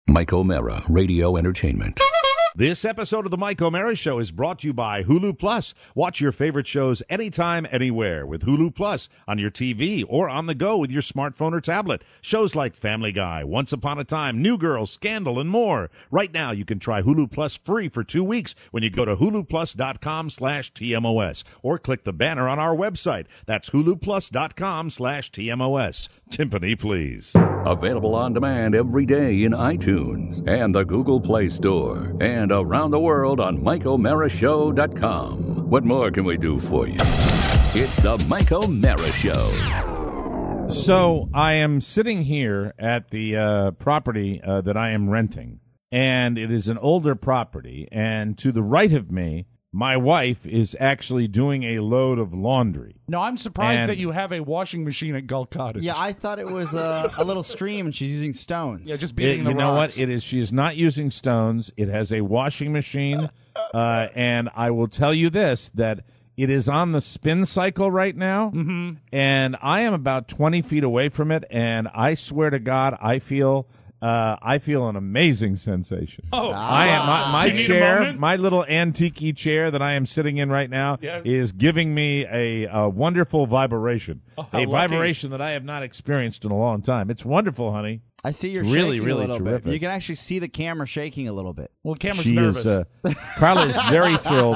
Mike O'Mara, Radio Entertainment. This episode of the Mike O'Mara Show is brought to you by Hulu Plus. Watch your favorite shows anytime, anywhere with Hulu Plus on your TV or on the go with your smartphone or tablet. Shows like Family Guy, Once Upon a Time, New Girl, Scandal, and more. Right now, you can try Hulu Plus free for 2 weeks when you go to huluplus.com/TMOS or click the banner on our website. That's huluplus.com/TMOS. Timpani, please. Available on demand every day in iTunes and the Google Play Store and around the world on MikeO'MaraShow.com. What more can we do for you? It's the Mike O'Mara Show. So I am sitting here at the property that I am renting, and it is an older property, and to the right of me, my wife is actually doing a load of laundry. No, I'm surprised that you have a washing machine at Gull Cottage. Yeah, I thought it was a little stream and she's using stones. Yeah, just beating the You know rocks. what? It is. She is not using stones. It has a washing machine, and I will tell you this, that it is on the spin cycle right now, and I am about 20 feet away from it, and I swear to God, I feel an amazing sensation. Oh, I am my Do you need a chair, moment? my little antique chair that I am sitting in right now Yes. is giving me a wonderful vibration, a lucky. vibration that I have not experienced in a long time. It's wonderful, honey. I see you're It's really, shaking really a little terrific. bit. You can actually see the camera shaking a little bit. Well, camera's She nervous. is. Carla is very thrilled.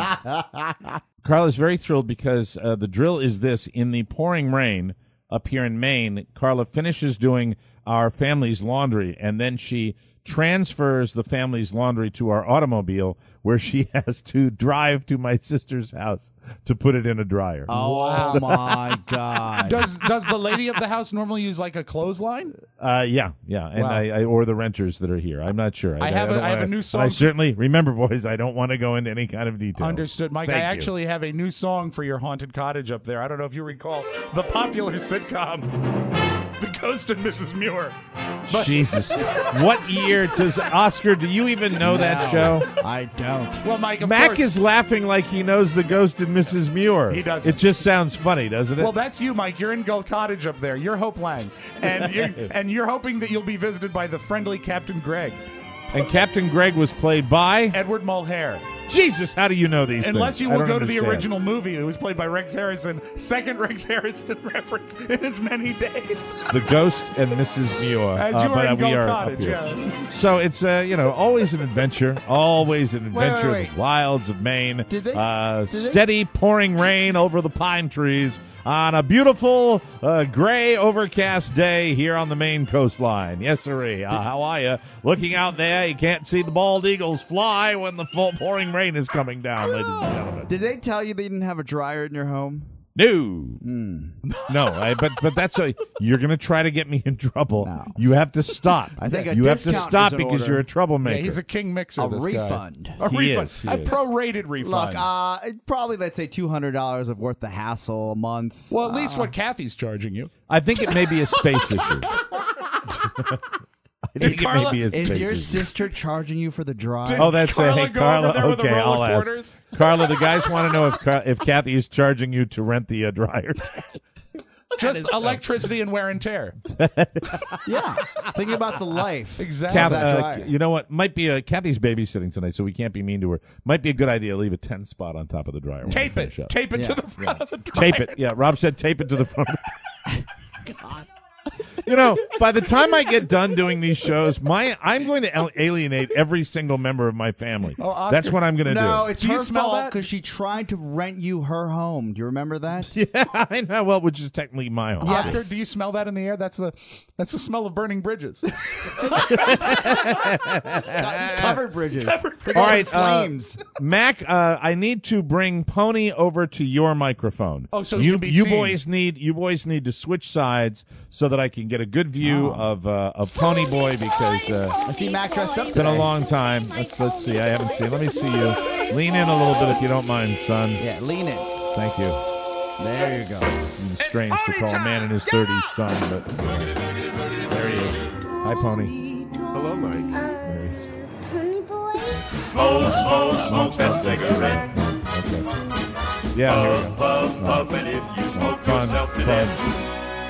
Carla is very thrilled because the drill is this: in the pouring rain up here in Maine, Carla finishes doing our family's laundry, and then she transfers the family's laundry to our automobile, where she has to drive to my sister's house to put it in a dryer. Oh, my God. Does the lady of the house normally use like a clothesline? Yeah, and Wow. I or the renters that are here. I'm not sure. I have don't a wanna- new but song. I certainly remember, boys. I don't want to go into any kind of detail. Understood, Mike. Thank I you. actually have a new song for your haunted cottage up there. I don't know if you recall the popular sitcom, The Ghost and Mrs. Muir. Jesus, what year does Oscar? Do you even know that No, show? I don't. Well, Mike, of Mac course. is laughing like he knows the Ghost and Mrs. Muir. He doesn't. It just sounds funny, doesn't it? Well, that's you, Mike. You're in Gull Cottage up there. You're Hope Lang, and you're hoping that you'll be visited by the friendly Captain Greg, and Captain Greg was played by Edward Mulhare. Jesus. How do you know these Unless things? you I will don't go to the understand. original movie, it was played by Rex Harrison. Second Rex Harrison reference in as many days The Ghost and Mrs. Muir. as you are but in we Gull are up Cottage. here. Yeah. So it's always an adventure, always an adventure wait. in the wilds of Maine. Did they- Steady pouring rain over the pine trees on a beautiful gray overcast day here on the Maine coastline. Yes, sirree. How are you? Looking out there, you can't see the bald eagles fly when the full pouring rain is coming down, ladies and gentlemen. Did they tell you they didn't have a dryer in your home? No, no. But that's you're going to try to get me in trouble. No. You have to stop. I think a you have to discount stop is in because order. you're a troublemaker. Yeah, he's a king mixer. A this guy. refund. A He refund. is, he A is. prorated refund. Look, probably let's say $200 of worth the hassle a month. well, at least what Kathy's charging you. I think it may be a space issue. I think it may be a space Is your issue. sister charging you for the dryer? Oh, that's Carla hey, go Carla. over there with the Okay, roll I'll of ask. quarters? Carla, the guys want to know if Kathy is charging you to rent the dryer. Just electricity and wear and tear. Yeah. Thinking about the life. Exactly. Kath- that dryer. You know what? Might be Kathy's babysitting tonight, so we can't be mean to her. Might be a good idea to leave a 10 spot on top of the dryer. when we Tape finish it. up. Tape it Yeah, to the front of the dryer. Tape it. Yeah, Rob said tape it to the front. God. You know, by the time I get done doing these shows, I'm going to alienate every single member of my family. Oh, Oscar. That's what I'm going to No, do. it's Do you her smell fault that? because she tried to rent you her home. Do you remember that? Yeah, I know. Well, which is technically my home. Yes. Oscar, do you smell that in the air? That's the smell of burning bridges. Covered bridges. They're All going right, flames. Mac, I need to bring Pony over to your microphone. Oh, so you you can be you seen. boys need to switch sides so that I can get a good view of Pony Boy because I see Mac dressed up it's been a today. long time. Let's see. I haven't seen. Let me see you. Lean in a little bit if you don't mind, son. Yeah, lean in. Thank you. There you go. It's strange to call a man in his 30s son, but there he is. Hi, Pony. Hello, Mike. There he is. Pony boy? Smoke, smoke, smoke that cigarette. Okay. Yeah, here we go. Puff, puff, and if you smoke Fun, yourself to fun. death,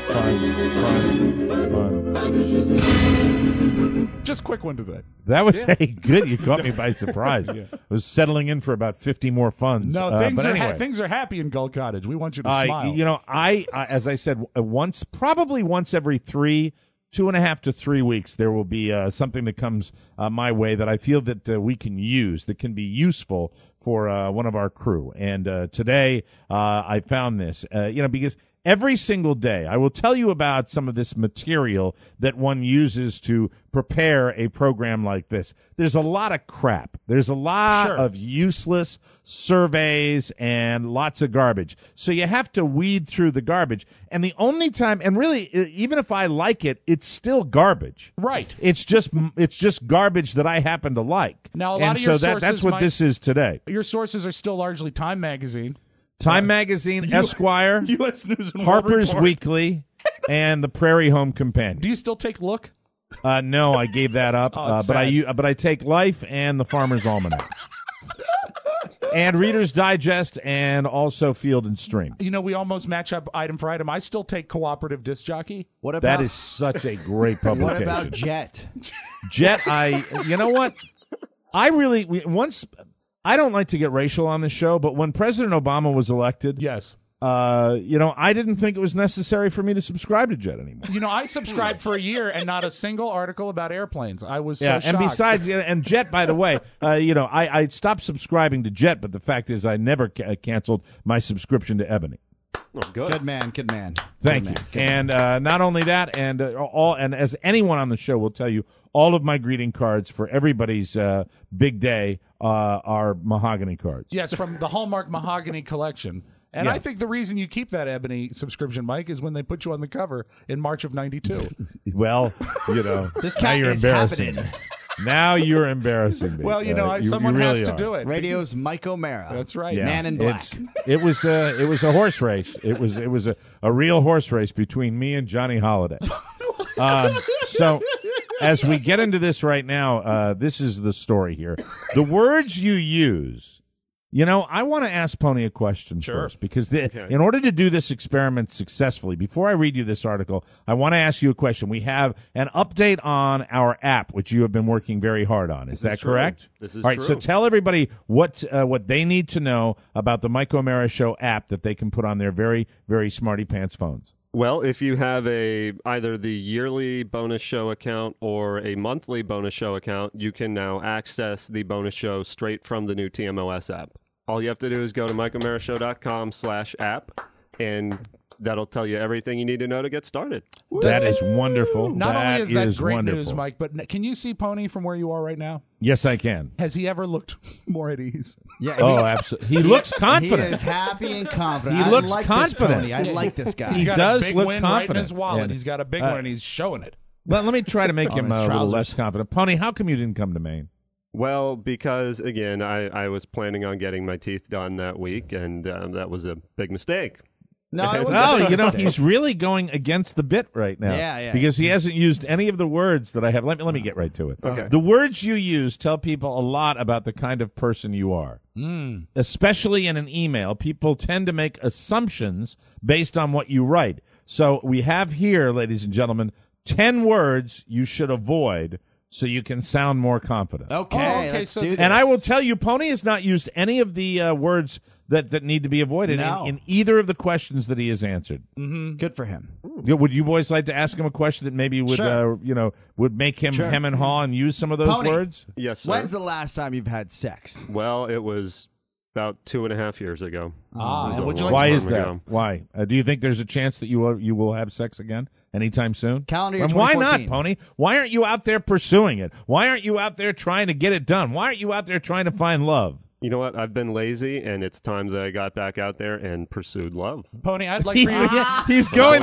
Just quick one today. That was good. You caught me by surprise. I was settling in for about 50 more funds. No, but anyway. things are happy in Gull Cottage. We want you to smile. You know, I as I said, probably once every 2.5 to 3 weeks, there will be something that comes my way that I feel that we can use, that can be useful for one of our crew. And today I found this, because every single day I will tell you about some of this material that one uses to prepare a program like this. There's a lot of crap. There's a lot of useless surveys and lots of garbage. So you have to weed through the garbage. And the only time, and really, even if I like it, it's still garbage. Right. It's just garbage that I happen to like. Now, a lot of your sources, that's what this is today. Your sources are still largely Time Magazine. Time Magazine, Esquire, U.S. News and Harper's World Report. Weekly, and the Prairie Home Companion. Do you still take Look? No, I gave that up. It's but I take Life and the Farmer's Almanac, and Reader's Digest, and also Field and Stream. You know, we almost match up item for item. I still take Cooperative Disc Jockey. What about That is such a great what publication. about Jet? Jet? You know what? I don't like to get racial on the show, but when President Obama was elected, Yes. I didn't think it was necessary for me to subscribe to Jet anymore. You know, I subscribed for a year and not a single article about airplanes. I was so Yeah, shocked. and besides, and Jet, by the way, I stopped subscribing to Jet, but the fact is I never canceled my subscription to Ebony. Oh, good. Good man. Good man. Thank you. And not only that, and as anyone on the show will tell you, all of my greeting cards for everybody's big day are mahogany cards. Yes, from the Hallmark Mahogany Collection. And Yeah. I think the reason you keep that Ebony subscription, Mike, is when they put you on the cover in March of '92. Well, This now cat you're is embarrassing happening. me. Now you're embarrassing me. Well, someone really has to are. do it. Radio's Mike O'Mara. That's right. Yeah, Man in Black. It was a horse race. It was a real horse race between me and Johnny Holiday. So as we get into this right now, this is the story here. The words you use. I want to ask Pony a question first, because in order to do this experiment successfully, before I read you this article, I want to ask you a question. We have an update on our app, which you have been working very hard on. Is that correct? This is All right, true. so tell everybody what they need to know about the Mike O'Mara Show app that they can put on their very, very smarty pants phones. Well, if you have either the yearly bonus show account or a monthly bonus show account, you can now access the bonus show straight from the new TMOS app. All you have to do is go to MikeO'MaraShow.com/app, and that'll tell you everything you need to know to get started. That is wonderful. Not only is that great wonderful. news, Mike, but can you see Pony from where you are right now? Yes, I can. Has he ever looked more at ease? Yeah, Oh, absolutely. He looks confident. He is happy and confident. He I looks like confident. This pony. I like this guy. He Got does a big look win right in confident. his wallet. And, He's got a big one, and he's showing it. Well, let me try to make him his a little trousers. less confident. Pony, how come you didn't come to Maine? Well, because, again, I was planning on getting my teeth done that week, and that was a big mistake. No, it was Oh, a big mistake. he's really going against the bit right now. Yeah. Because he hasn't used any of the words that I have. Let me get right to it. Okay. The words you use tell people a lot about the kind of person you are. Especially in an email, people tend to make assumptions based on what you write. So we have here, ladies and gentlemen, 10 words you should avoid so you can sound more confident. Okay, okay, let's so- do this. And I will tell you, Pony has not used any of the words that need to be avoided No. in either of the questions that he has answered. Good for him. Would you boys like to ask him a question that maybe would Sure. would make him Sure. hem and haw and use some of those Pony. words? Yes, sir. When's the last time you've had sex? Well, it was about 2.5 years ago. It was and a would you long like Why time is that? ago. Why? Do you think there's a chance that you will have sex again anytime soon? Calendar year And why not, 2014. Pony? Why aren't you out there pursuing it? Why aren't you out there trying to get it done? Why aren't you out there trying to find love? You know what? I've been lazy, and it's time that I got back out there and pursued love. Pony, I'd like for He's, you. he's going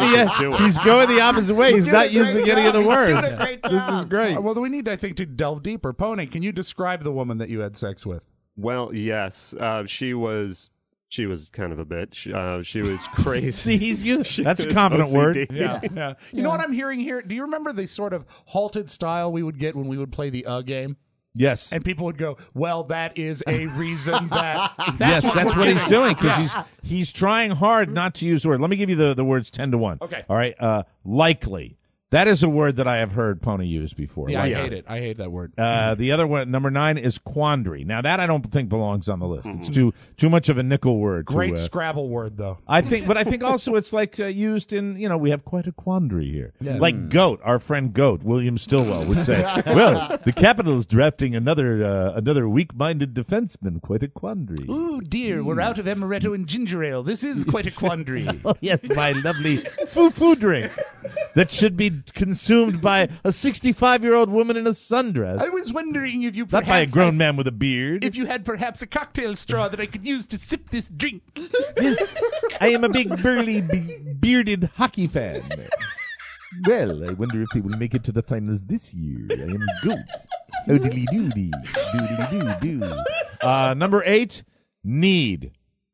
the opposite way. He's not using any of the words. great This is great. Well, we need, I think, to delve deeper. Pony, can you describe the woman that you had sex with? Well, yes, she was kind of a bitch. She was crazy. See, he's using. That's a was confident word. OCD. Yeah. You know what I'm hearing here? Do you remember the sort of halted style we would get when we would play the game? Yes. And people would go, well, that is a reason that... That's we're what he's doing. doing because he's trying hard not to use the word. Let me give you the words 10 to 1. Okay. All right. Likely. That is a word that I have heard Pony use before. Yeah, Likely. I hate it. I hate that word. The other one, number 9, is quandary. Now that I don't think belongs on the list. It's too much of a nickel word. Great Scrabble word, though. I think also it's like used in, we have quite a quandary here. Yeah. Like Goat, our friend Goat, William Stillwell would say, well, the Capitol's drafting another weak-minded defenseman, quite a quandary. Ooh, dear, we're out of amaretto and ginger ale. This is quite a quandary. Oh, yes, my lovely foo-foo drink that should be consumed by a 65-year-old woman in a sundress. I was wondering if you Not by a grown man with a beard. If you had perhaps a cocktail straw that I could use to sip this drink. Yes, I am a big, burly, bearded hockey fan. Well, I wonder if they will make it to the finals this year. I am Goat. Oh, diddly-doody. Doodly-doo-doo. Number 8, need.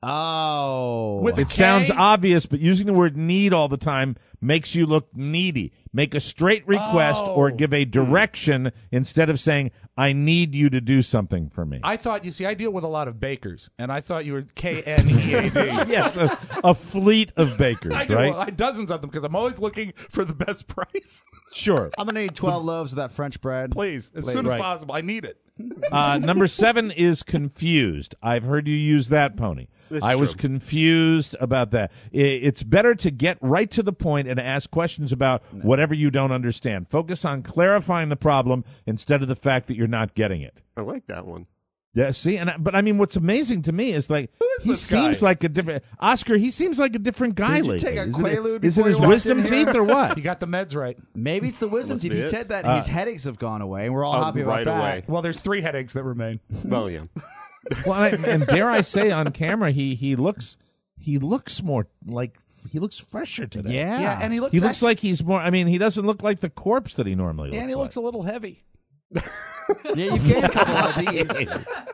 Oh. With a It K? sounds obvious, but using the word need all the time makes you look needy. Make a straight request or give a direction instead of saying, I need you to do something for me. I thought, I deal with a lot of bakers, and I thought you were K-N-E-A-D. Yes, a fleet of bakers, I do right? dozens of them because I'm always looking for the best price. Sure. I'm going to need 12 loaves of that French bread. Please, as soon as Right. possible. I need it. Number 7 is confused. I've heard you use that, Pony. I was confused about that. It's better to get right to the point and ask questions about whatever you don't understand. Focus on clarifying the problem instead of the fact that you're not getting it. I like that one. Yeah, see, but I mean, what's amazing to me is like he this guy? seems like a different Oscar. He seems like a different guy Did you lately. take a Is it Quaalude is it before his you walked wisdom in here? teeth or what? You got the meds right. Maybe it's the wisdom Must teeth. be He it. said that his headaches have gone away, and we're all Oh, happy about right that. away. Well, there's 3 headaches that remain. Well, yeah. Well, and dare I say on camera, he looks more like he looks fresher today. Yeah. Yeah, and he looks He looks like he's more. I mean, he doesn't look like the corpse that he normally looks. and he like. looks a little heavy. Yeah, you gained a couple of these.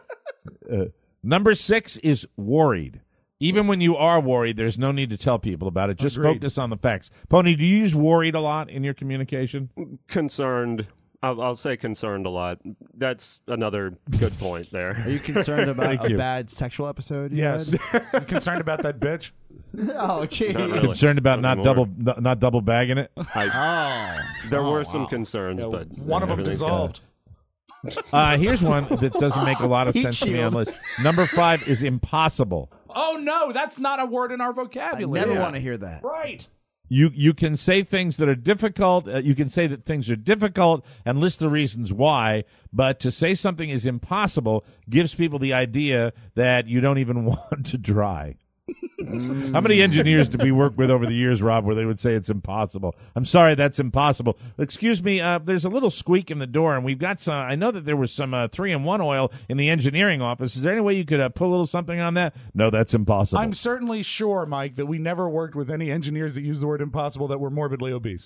Number 6 is worried. Even when you are worried, there's no need to tell people about it. Just Agreed. focus on the facts. Pony, do you use worried a lot in your communication? Concerned. I'll say concerned a lot. That's another good point there. Are you concerned about Thank a you. bad sexual episode? you Yes. had? You concerned about that bitch? Oh, gee. Not really. Concerned about not Anymore. double bagging it? Oh. There were some concerns, but One of them everything's dissolved. Here's one that doesn't make a lot of Heat sense to me on shield. the list. Number 5 is impossible. Oh, no, that's not a word in our I vocabulary. never want to hear that. Right. You can say things that are difficult. You can say that things are difficult and list the reasons why. But to say something is impossible gives people the idea that you don't even want to try. How many engineers did we work with over the years, Rob, where they would say it's impossible? I'm sorry, that's impossible. Excuse me, there's a little squeak in the door, and we've got some. I know that there was some 3-in-1 oil in the engineering office. Is there any way you could put a little something on that? No, that's impossible. I'm certainly sure, Mike, that we never worked with any engineers that used the word impossible that were morbidly obese.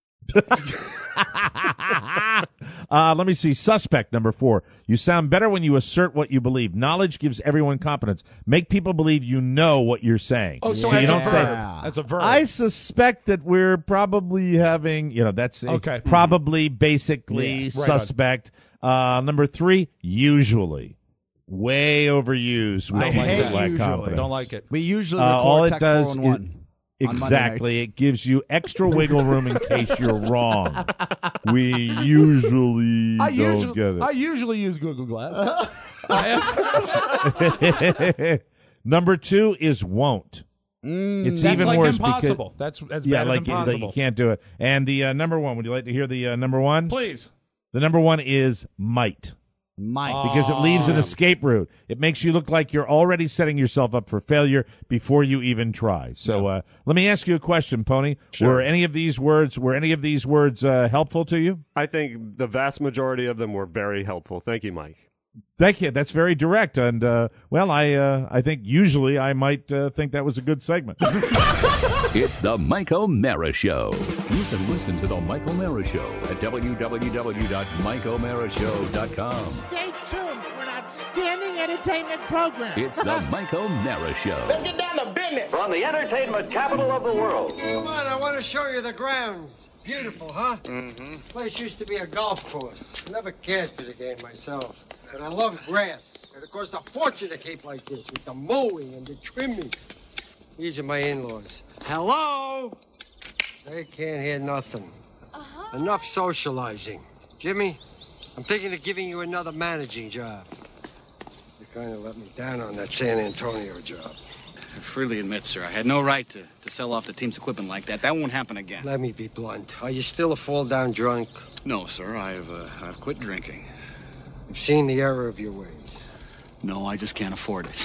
Let me see. Suspect, number 4. You sound better when you assert what you believe. Knowledge gives everyone confidence. Make people believe you know what you're saying. Oh, so you as don't a say. verb. As a verb. I suspect that we're probably having, that's Okay. probably, basically, Yeah, right on. suspect. Number 3, usually. Way overused. with I people hate that lack usually. confidence. Don't like it. We usually All record it does Tech is 4-in-1 on Monday exactly nights. it gives you extra wiggle room in case you're wrong. We usually I don't get it. usually use Google Glass. Number 2 is won't. It's That's even like worse impossible. That's as because bad like as you impossible. can't do it. And the number 1. Would you like to hear the number 1? Please. The number 1 is might. Mike. Because it leaves an escape route. It makes you look like you're already setting yourself up for failure before you even try. So let me ask you a question, Pony. Sure. Were any of these words helpful to you? I think the vast majority of them were very helpful. Thank you, Mike. Thank you. That's very direct. And, I think usually I might think that was a good segment. It's the Mike O'Mara Show. You can listen to the Mike O'Mara Show at www.mikeomarashow.com. Stay tuned for an outstanding entertainment program. It's the Mike O'Mara Show. Get down to business. From the entertainment capital of the world. Come on, I want to show you the grounds. Beautiful, huh? Mm-hmm. Place used to be a golf course. Never cared for the game myself. But I love grass. It costs a fortune to keep like this with the mowing and the trimming. These are my in-laws. Hello? They can't hear nothing. Enough socializing. Jimmy, I'm thinking of giving you another managing job. You kind of let me down on that San Antonio job. I freely admit, sir, I had no right to sell off the team's equipment like that. That won't happen again. Let me be blunt. Are you still a fall-down drunk? No, sir, I've quit drinking. You've seen the error of your ways. No, I just can't afford it.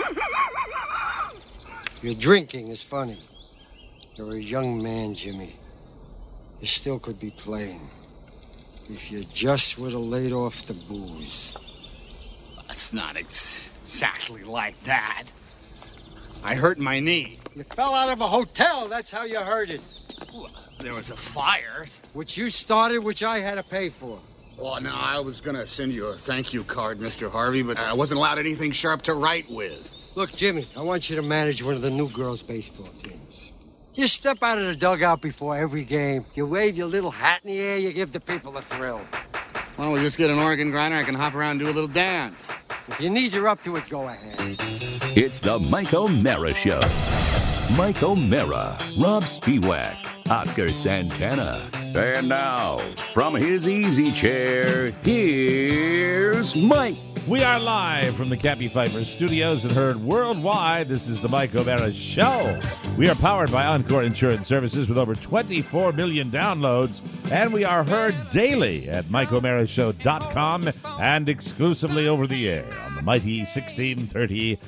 Your drinking is funny. You're a young man, Jimmy. You still could be playing. If you just would have laid off the booze. It's not exactly like that. I hurt my knee. You fell out of a hotel, that's how you hurt it. There was a fire. Which you started, which I had to pay for. Well, no, I was gonna send you a thank you card, Mr. Harvey, but I wasn't allowed anything sharp to write with. Look, Jimmy, I want you to manage one of the new girls' baseball teams. You step out of the dugout before every game. You wave your little hat in the air, you give the people a thrill. Why don't we just get an organ grinder? I can hop around and do a little dance. If your knees are up to it, go ahead. It's the Mike O'Mara Show. Mike O'Mara, Rob Spiewak, Oscar Santana. And now, from his easy chair, here's Mike. We are live from the Cappy Pfeiffer Studios and heard worldwide. This is the Mike O'Mara Show. We are powered by Encore Insurance Services with over 24 million downloads, and we are heard daily at MikeO'MaraShow.com and exclusively over the air on the mighty 1630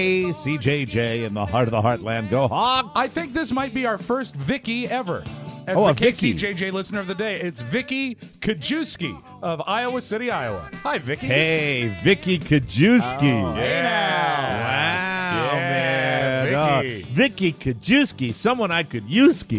KCJJ in the heart of the heartland. Go Hawks! I think this might be our first Vicky ever. As Oh, the a Vicky. KCJJ listener of the day, it's Vicky Kajewski of Iowa City, Iowa. Hi, Vicky. Hey, Vicky Kajewski. Oh, hey now. Wow, Yeah, man. Vicky. Vicky Kajewski, someone I could use-ski.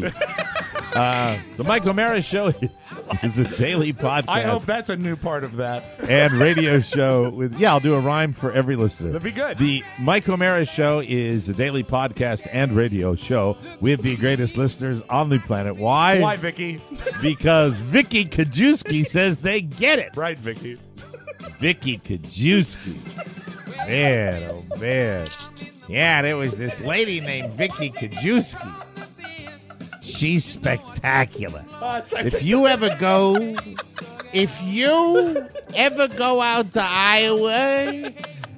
The Mike O'Mara Show is a daily podcast. I hope that's a new part of that. and radio show with, I'll do a rhyme for every listener. That'd be good. The Mike O'Mara Show is a daily podcast and radio show with the greatest listeners on the planet. Why? Why, Vicky? Because Vicky Kajewski says they get it. Right, Vicky. Vicky Kajewski. Man, oh man. Yeah, there was this lady named Vicky Kajewski. She's spectacular. If you ever go out to Iowa,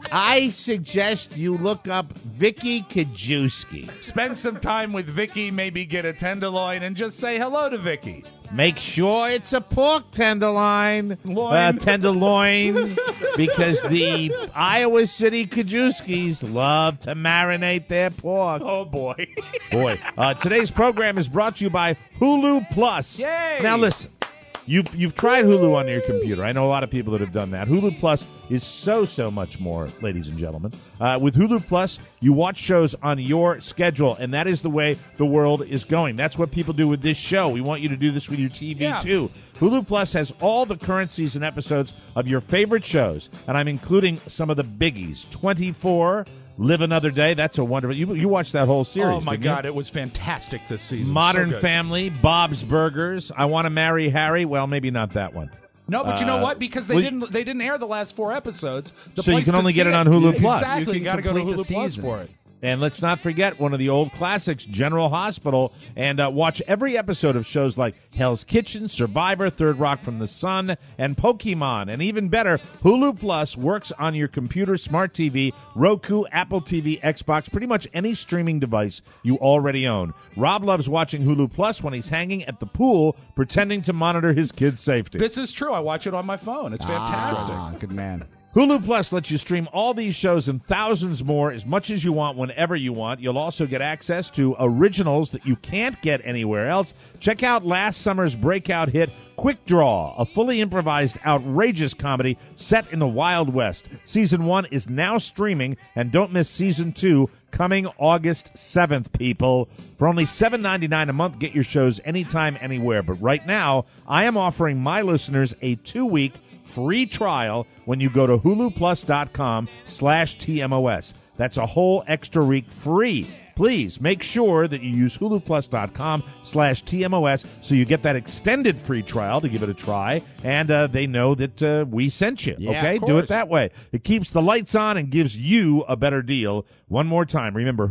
I suggest you look up Vicky Kajewski. Spend some time with Vicky, maybe get a tenderloin, and just say hello to Vicky. Make sure it's a pork tenderloin, Loin. tenderloin, because the Iowa City Kajewskis love to marinate their pork. Oh, boy. Boy, today's program is brought to you by Hulu Plus. Yay! Now listen, you've tried Hulu on your computer. I know a lot of people that have done that. Hulu Plus is so much more, ladies and gentlemen. With Hulu Plus, you watch shows on your schedule, and that is the way the world is going. That's what people do with this show. We want you to do this with your TV, too. Hulu Plus has all the current season episodes of your favorite shows, and I'm including some of the biggies. 24, Live Another Day. That's a wonderful. You watched that whole series. Oh, my didn't you? God. It was fantastic this season. Modern So good. Family, Bob's Burgers, I Want to Marry Harry. Well, maybe not that one. No, but you know what? Because they well, they didn't air the last 4 episodes. The So you place can to only see get it on Hulu Plus. Exactly. You You can got to go to complete the Hulu Plus season. for it. And let's not forget one of the old classics, General Hospital, and watch every episode of shows like Hell's Kitchen, Survivor, Third Rock from the Sun, and Pokemon. And even better, Hulu Plus works on your computer, smart TV, Roku, Apple TV, Xbox, pretty much any streaming device you already own. Rob loves watching Hulu Plus when he's hanging at the pool, pretending to monitor his kids' safety. This is true. I watch it on my phone. It's fantastic. Good man. Hulu Plus lets you stream all these shows and thousands more as much as you want, whenever you want. You'll also get access to originals that you can't get anywhere else. Check out last summer's breakout hit, Quick Draw, a fully improvised, outrageous comedy set in the Wild West. Season 1 is now streaming, and don't miss Season 2 coming August 7th, people. For only $7.99 a month, get your shows anytime, anywhere. But right now, I am offering my listeners a 2-week free trial when you go to huluplus.com/TMOS. That's a whole extra week free. please make sure that you use huluplus.com/TMOS so you get that extended free trial to give it a try, and they know that we sent you. Yeah, okay, of do it course. that way. It keeps the lights on and gives you a better deal. One more time, remember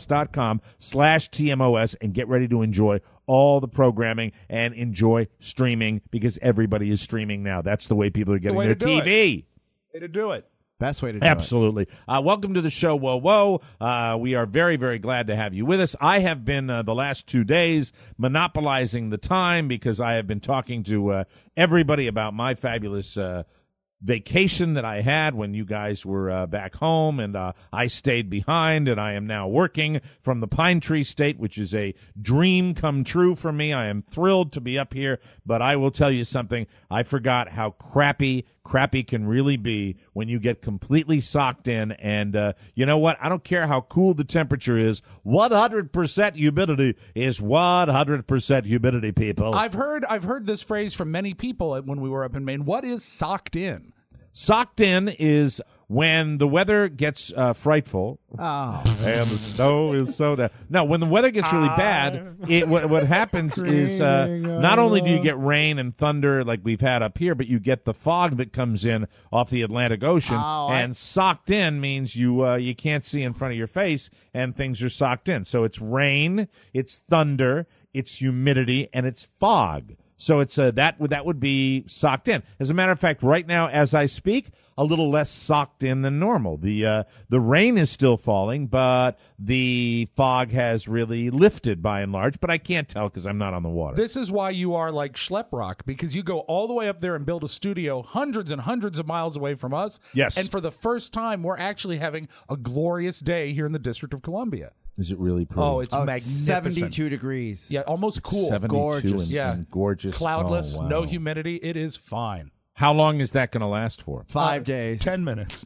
huluplus.com/TMOS and get ready to enjoy all the programming and enjoy streaming, because everybody is streaming now. That's the way people are getting way their to do it. TV. Way to do it. Best way to do Absolutely. Welcome to the show, Whoa, Whoa. We are very, very glad to have you with us. I have been the last 2 days monopolizing the time because I have been talking to everybody about my fabulous vacation that I had when you guys were back home, and I stayed behind, and I am now working from the Pine Tree State, which is a dream come true for me. I am thrilled to be up here, but I will tell you something. I forgot how crappy can really be when you get completely socked in, and you know what? I don't care how cool the temperature is. 100% humidity is 100% humidity, people. I've heard this phrase from many people when we were up in Maine. What is socked in? Socked in is when the weather gets frightful, Oh. and the snow is so down. No, when the weather gets really bad, what happens is not only do you get rain and thunder like we've had up here, but you get the fog that comes in off the Atlantic Ocean. And socked in means you can't see in front of your face, and things are socked in. So it's rain, it's thunder, it's humidity, and it's fog. So it's that would be socked in. As a matter of fact, right now as I speak, a little less socked in than normal. The rain is still falling, but the fog has really lifted by and large. But I can't tell because I'm not on the water. This is why you are like Schleprock, because you go all the way up there and build a studio hundreds and hundreds of miles away from us. Yes. And for the first time, we're actually having a glorious day here in the District of Columbia. Is it really pretty? Oh, it's magnificent. 72 degrees. Yeah, almost cool. 72 gorgeous. and gorgeous. Cloudless, Oh, wow. no humidity. It is fine. How long is that going to last for? 5 days. 10 minutes.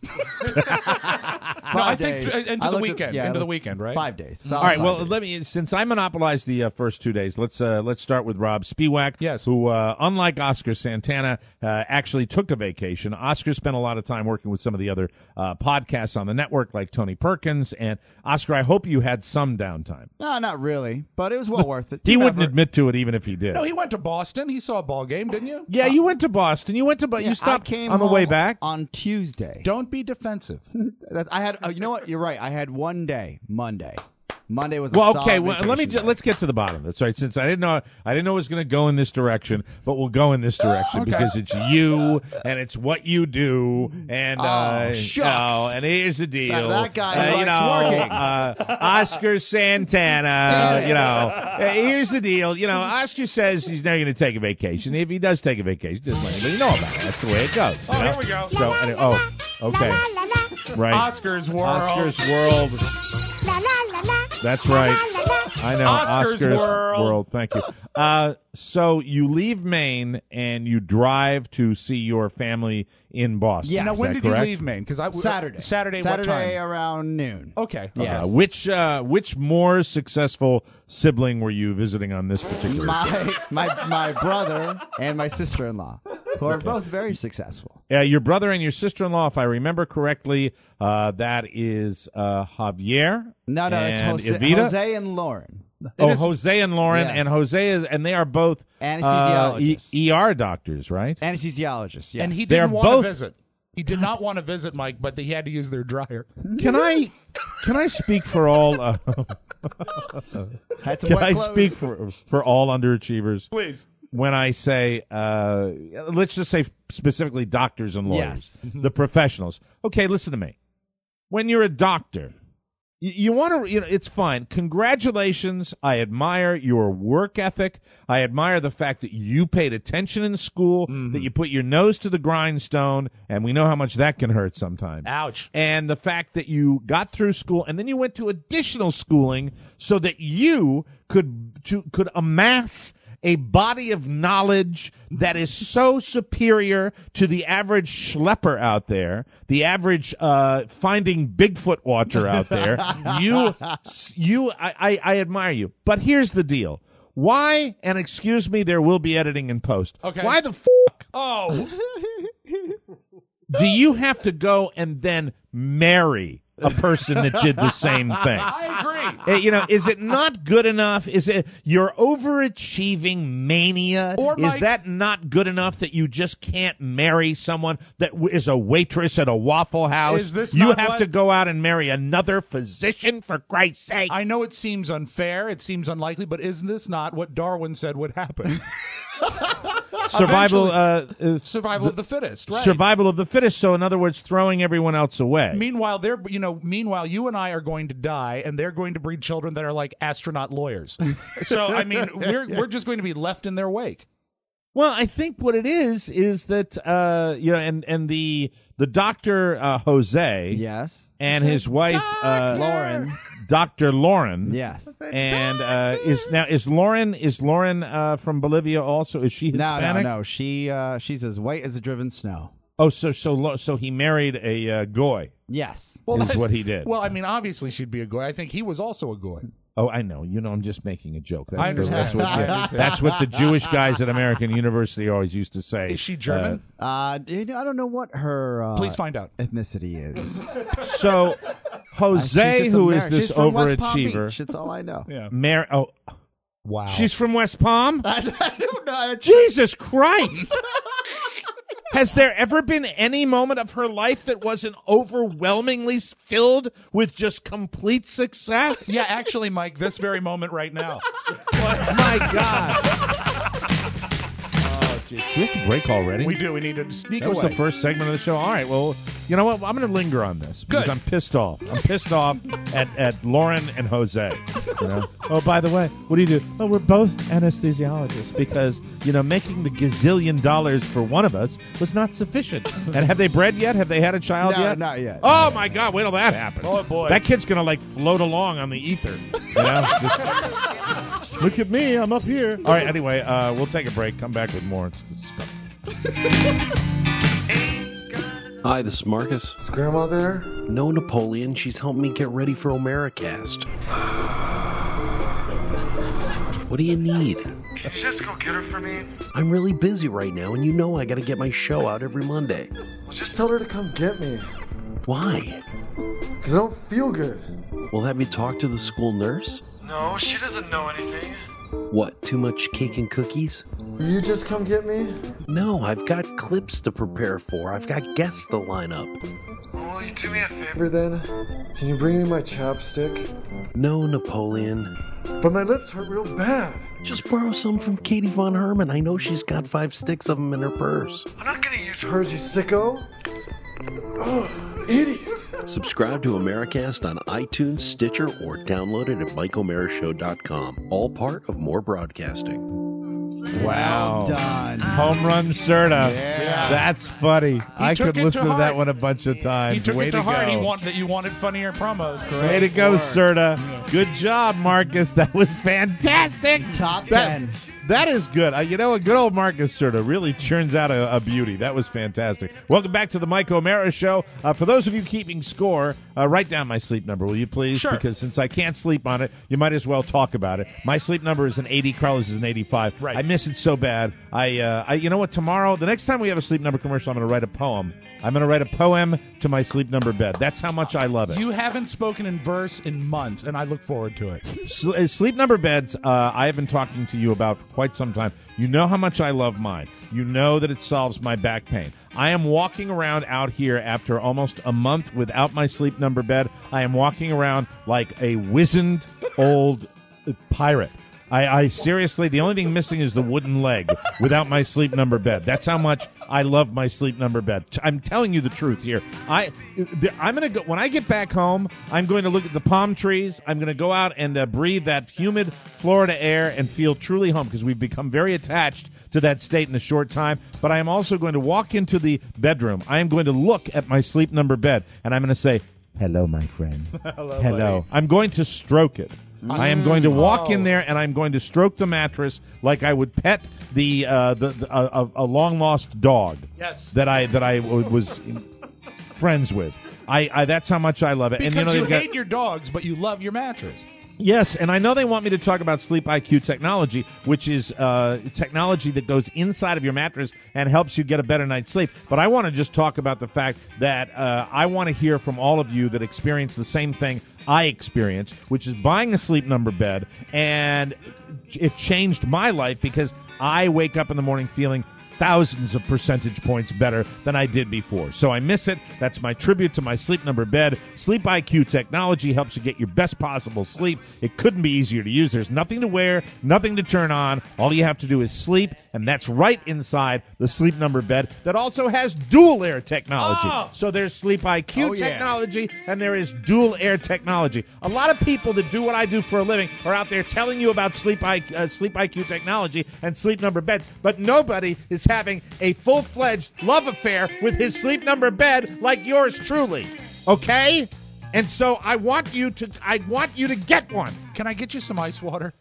5 days. Into I the looked weekend. at- into the weekend, right? 5 days. All right. Well, let me. Since I monopolized the first 2 days, let's start with Rob Spiewak. Yes. Who, unlike Oscar Santana, actually took a vacation. Oscar spent a lot of time working with some of the other podcasts on the network, like Tony Perkins. And Oscar, I hope you had some downtime. No, not really, but it was well worth it. He Team wouldn't effort. admit to it, even if he did. No, he went to Boston. He saw a ball game, didn't you? Yeah, you went to Boston. You went to. Yeah, you stopped I came on the way home back. on Tuesday. Don't be defensive. I had. You know what? You're right. I had one day. Monday. Monday was. A Well, solid okay. Well, vacation day. let's get to the bottom of this. Right, since I didn't know it was going to go in this direction, but we'll go in this direction Okay. because it's you and it's what you do. And shucks. and here's the deal. That guy likes working. Oscar Santana. Here's the deal. Oscar says he's never going to take a vacation. If he does take a vacation, just let anybody know about it. That's the way it goes. Oh, here we go. So, okay, right. Oscar's World. Oscar's World. That's right. I know. Oscar's World. Thank you. So you leave Maine and you drive to see your family in Boston. Yeah. Now, Is when that did you correct? leave Maine? Because Saturday. Saturday. What time? Around noon. Okay. Yeah. Which more successful sibling were you visiting on this particular trip? My brother and my sister-in-law, who are both very successful. Your brother and your sister-in-law, if I remember correctly, that is Javier. No, it's and Jose, Evita. Jose and Lauren. Jose and Lauren, Yes. and Jose and they are both Anesthesiologists. ER doctors, right? Anesthesiologists, yes. And he They're didn't want both- to visit. He did not want to visit, Mike, but he had to use their dryer. Can I speak for all? Had some Can wet I clothes. speak for all underachievers? Please. When I say, let's just say specifically doctors and lawyers, Yes. the professionals. Okay, listen to me. When you're a doctor, you want to, it's fine. Congratulations. I admire your work ethic. I admire the fact that you paid attention in school, that you put your nose to the grindstone, and we know how much that can hurt sometimes. Ouch. And the fact that you got through school and then you went to additional schooling so that you could amass a body of knowledge that is so superior to the average schlepper out there, the average finding Bigfoot watcher out there. I admire you. But here's the deal. Why, and excuse me, there will be editing in post. Okay. Why the fuck Oh. do you have to go and then marry a person that did the same thing. I agree. Is it not good enough? Is it your overachieving mania? Or Is that not good enough that you just can't marry someone that is a waitress at a Waffle House? Is this you not have what- to go out and marry another physician, for Christ's sake. I know it seems unfair, it seems unlikely, but isn't this not what Darwin said would happen? Survival Survival of the fittest, right? survival of the fittest. So in other words, throwing everyone else away. Meanwhile, meanwhile, you and I are going to die, and they're going to breed children that are like astronaut lawyers. So, I mean, we're just going to be left in their wake. Well, I think what it is that and the doctor Jose, Yes. and his wife Lauren. Dr. Lauren, Yes. and is Lauren from Bolivia also? Is she Hispanic? No. She's as white as the driven snow. Oh, so he married a goy. Yes. Is what he did. Well, I mean, obviously she'd be a goy. I think he was also a goy. Oh, I know. I'm just making a joke. I understand. That's what the Jewish guys at American University always used to say. Is she German? I don't know what her Please find out. ethnicity is. So Jose, She's who is She's this from West Palm overachiever, Beach. That's all I know. Yeah. Wow. She's from West Palm? I don't know. Jesus Christ! Has there ever been any moment of her life that wasn't overwhelmingly filled with just complete success? Yeah, actually, Mike, this very moment right now. My God. Do we have to break already? We do. We need to sneak That was away. the first segment of the show. All right, well, you know what? I'm going to linger on this because Good. I'm pissed off. I'm pissed off at Lauren and Jose. You know? Oh, by the way, what do you do? Oh, we're both anesthesiologists because, making the gazillion dollars for one of us was not sufficient. And have they bred yet? Have they had a child No, yet? not yet. Oh, my God, wait till that happens. Oh, boy. That kid's going to, float along on the ether. Just, look at me, I'm up here. All right, anyway, we'll take a break. Come back with more. It's disgusting. Hi, this is Marcus. Is Grandma there? No, Napoleon. She's helping me get ready for Omericast. What do you need? Can you just go get her for me? I'm really busy right now, and I gotta get my show out every Monday. Well, just tell her to come get me. Why? Because I don't feel good. Well, have you talked to the school nurse? No, she doesn't know anything. What, too much cake and cookies? Will you just come get me? No, I've got clips to prepare for. I've got guests to line up. Well, will you do me a favor then? Can you bring me my chapstick? No, Napoleon. But my lips hurt real bad. Just borrow some from Katie Von Herman. I know she's got 5 sticks of them in her purse. I'm not gonna use hers, you sicko. Oh, idiot. Subscribe to Americast on iTunes, Stitcher, or download it at MikeO'MaraShow.com. All part of More Broadcasting. Wow. Done. Home run, Serta. Yeah. That's funny. I took could it listen to to that heart. one a bunch of times. He took Way it to to heart. go. That you wanted funnier promos. Way to go, Serta. Good job, Marcus. That was fantastic. Top 10. That is good. A good old Marcus Serta really churns out a beauty. That was fantastic. Welcome back to the Mike O'Mara Show. For those of you keeping score, write down my sleep number, will you please? Sure. Because since I can't sleep on it, you might as well talk about it. My sleep number is an 80. Carlos is an 85. Right. I miss it so bad. You know what? Tomorrow, the next time we have a sleep number commercial, I'm going to write a poem. I'm going to write a poem to my sleep number bed. That's how much I love it. You haven't spoken in verse in months, and I look forward to it. Sleep number beds, I have been talking to you about for quite some time. You know how much I love mine. You know that it solves my back pain. I am walking around out here after almost a month without my sleep number bed. I am walking around like a wizened old pirate. I seriously, the only thing missing is the wooden leg without my sleep number bed. That's how much I love my sleep number bed. I'm telling you the truth here. I'm going to go, when I get back home, I'm going to look at the palm trees. I'm going to go out and breathe that humid Florida air and feel truly home because we've become very attached to that state in a short time. But I am also going to walk into the bedroom. I am going to look at my sleep number bed and I'm going to say, hello, my friend. Hello. buddy. I'm going to stroke it. I am going to walk in there and I'm going to stroke the mattress like I would pet a long lost dog. Yes. That I was friends with. That's how much I love it. Because and you they've got- hate your dogs, but you love your mattress. Yes, and I know they want me to talk about Sleep IQ technology, which is technology that goes inside of your mattress and helps you get a better night's sleep. But I want to just talk about the fact that I want to hear from all of you that experience the same thing I experienced, which is buying a Sleep Number bed, and it changed my life because I wake up in the morning feeling thousands of percentage points better than I did before. So I miss it. That's my tribute to my Sleep Number bed. Sleep IQ technology helps you get your best possible sleep. It couldn't be easier to use. There's nothing to wear, nothing to turn on. All you have to do is sleep, and that's right inside the Sleep Number bed that also has dual air technology. So there's Sleep IQ technology, and there is dual air technology. A lot of people that do what I do for a living are out there telling you about Sleep IQ technology and Sleep Number beds, but nobody is having a full-fledged love affair with his Sleep Number bed like yours truly. Okay? And so I want you to get one. Can I get you some ice water?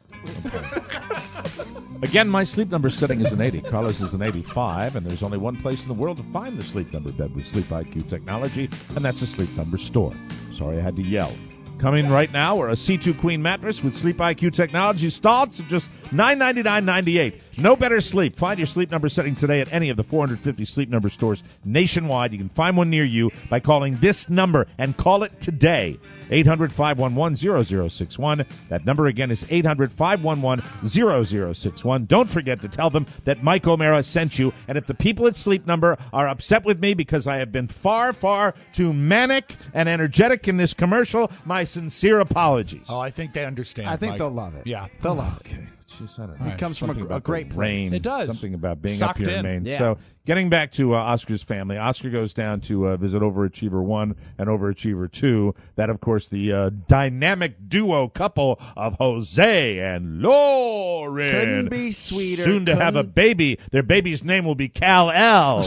Again, my Sleep Number setting is an 80. Carlos is an 85, and there's only one place in the world to find the Sleep Number bed with Sleep IQ technology, and that's the Sleep Number store. Sorry I had to yell. Coming right now are a C2 Queen mattress with Sleep IQ technology starts at just $999.98. No better sleep. Find your Sleep Number setting today at any of the 450 Sleep Number stores nationwide. You can find one near you by calling this number and call it today. 800-511-0061. That number again is 800-511-0061. Don't forget to tell them that Mike O'Mara sent you. And if the people at Sleep Number are upset with me because I have been far, far too manic and energetic in this commercial, my sincere apologies. Oh, I think they understand. I think Mike. they'll love it. Yeah. They'll love it. Okay. Jeez, I don't It know. comes from Something a about great the place. rain. It does. Something about being Sucked up here in in. Maine. Yeah. So getting back to Oscar's family, Oscar goes down to visit Overachiever 1 and Overachiever 2. That, of course, the dynamic duo couple of Jose and Lauren. Couldn't be sweeter. Soon to have a baby. Their baby's name will be Kal-El.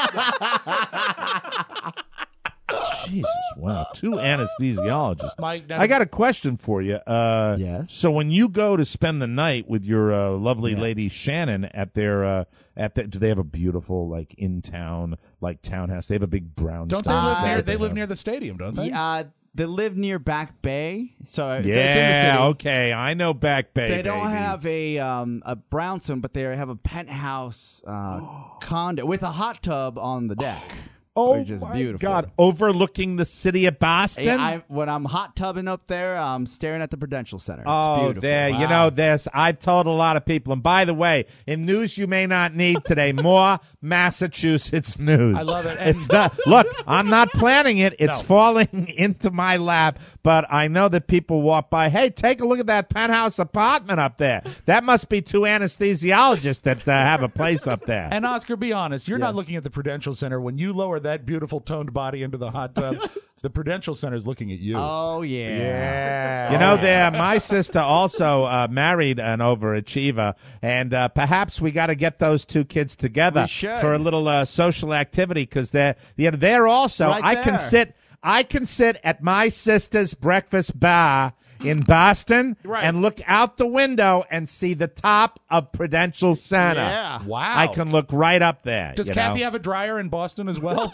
Jesus, wow. 2 anesthesiologists. Mike, now- I got a question for you. Yes. So when you go to spend the night with your lovely lady Shannon at their do they have a beautiful like in town like townhouse? They have a big brown. Don't they live near? They live near the stadium, don't they? They live near Back Bay, so it's in the Yeah, city. okay, I know Back Bay. They don't baby. have a brownstone, but they have a penthouse condo with a hot tub on the deck. Oh which is my beautiful. God, overlooking the city of Boston. When I'm hot tubbing up there, I'm staring at the Prudential Center. It's Oh, beautiful. there. You know this. I've told a lot of people. And by the way, in news you may not need today, more Massachusetts news. I love it. It's not. Look, I'm not planning it. It's falling into my lap. But I know that people walk by. Hey, take a look at that penthouse apartment up there. That must be 2 anesthesiologists that have a place up there. And Oscar, be honest. You're not looking at the Prudential Center when you lower that beautiful toned body into the hot tub. The Prudential Center is looking at you. Oh, yeah. You know, my sister also married an overachiever, and perhaps we got to get those 2 kids together for a little social activity because they're also. Right I can sit at my sister's breakfast bar in Boston and look out the window and see the top of Prudential Center. Yeah. Wow. I can look right up there. Does Kathy have a dryer in Boston as well?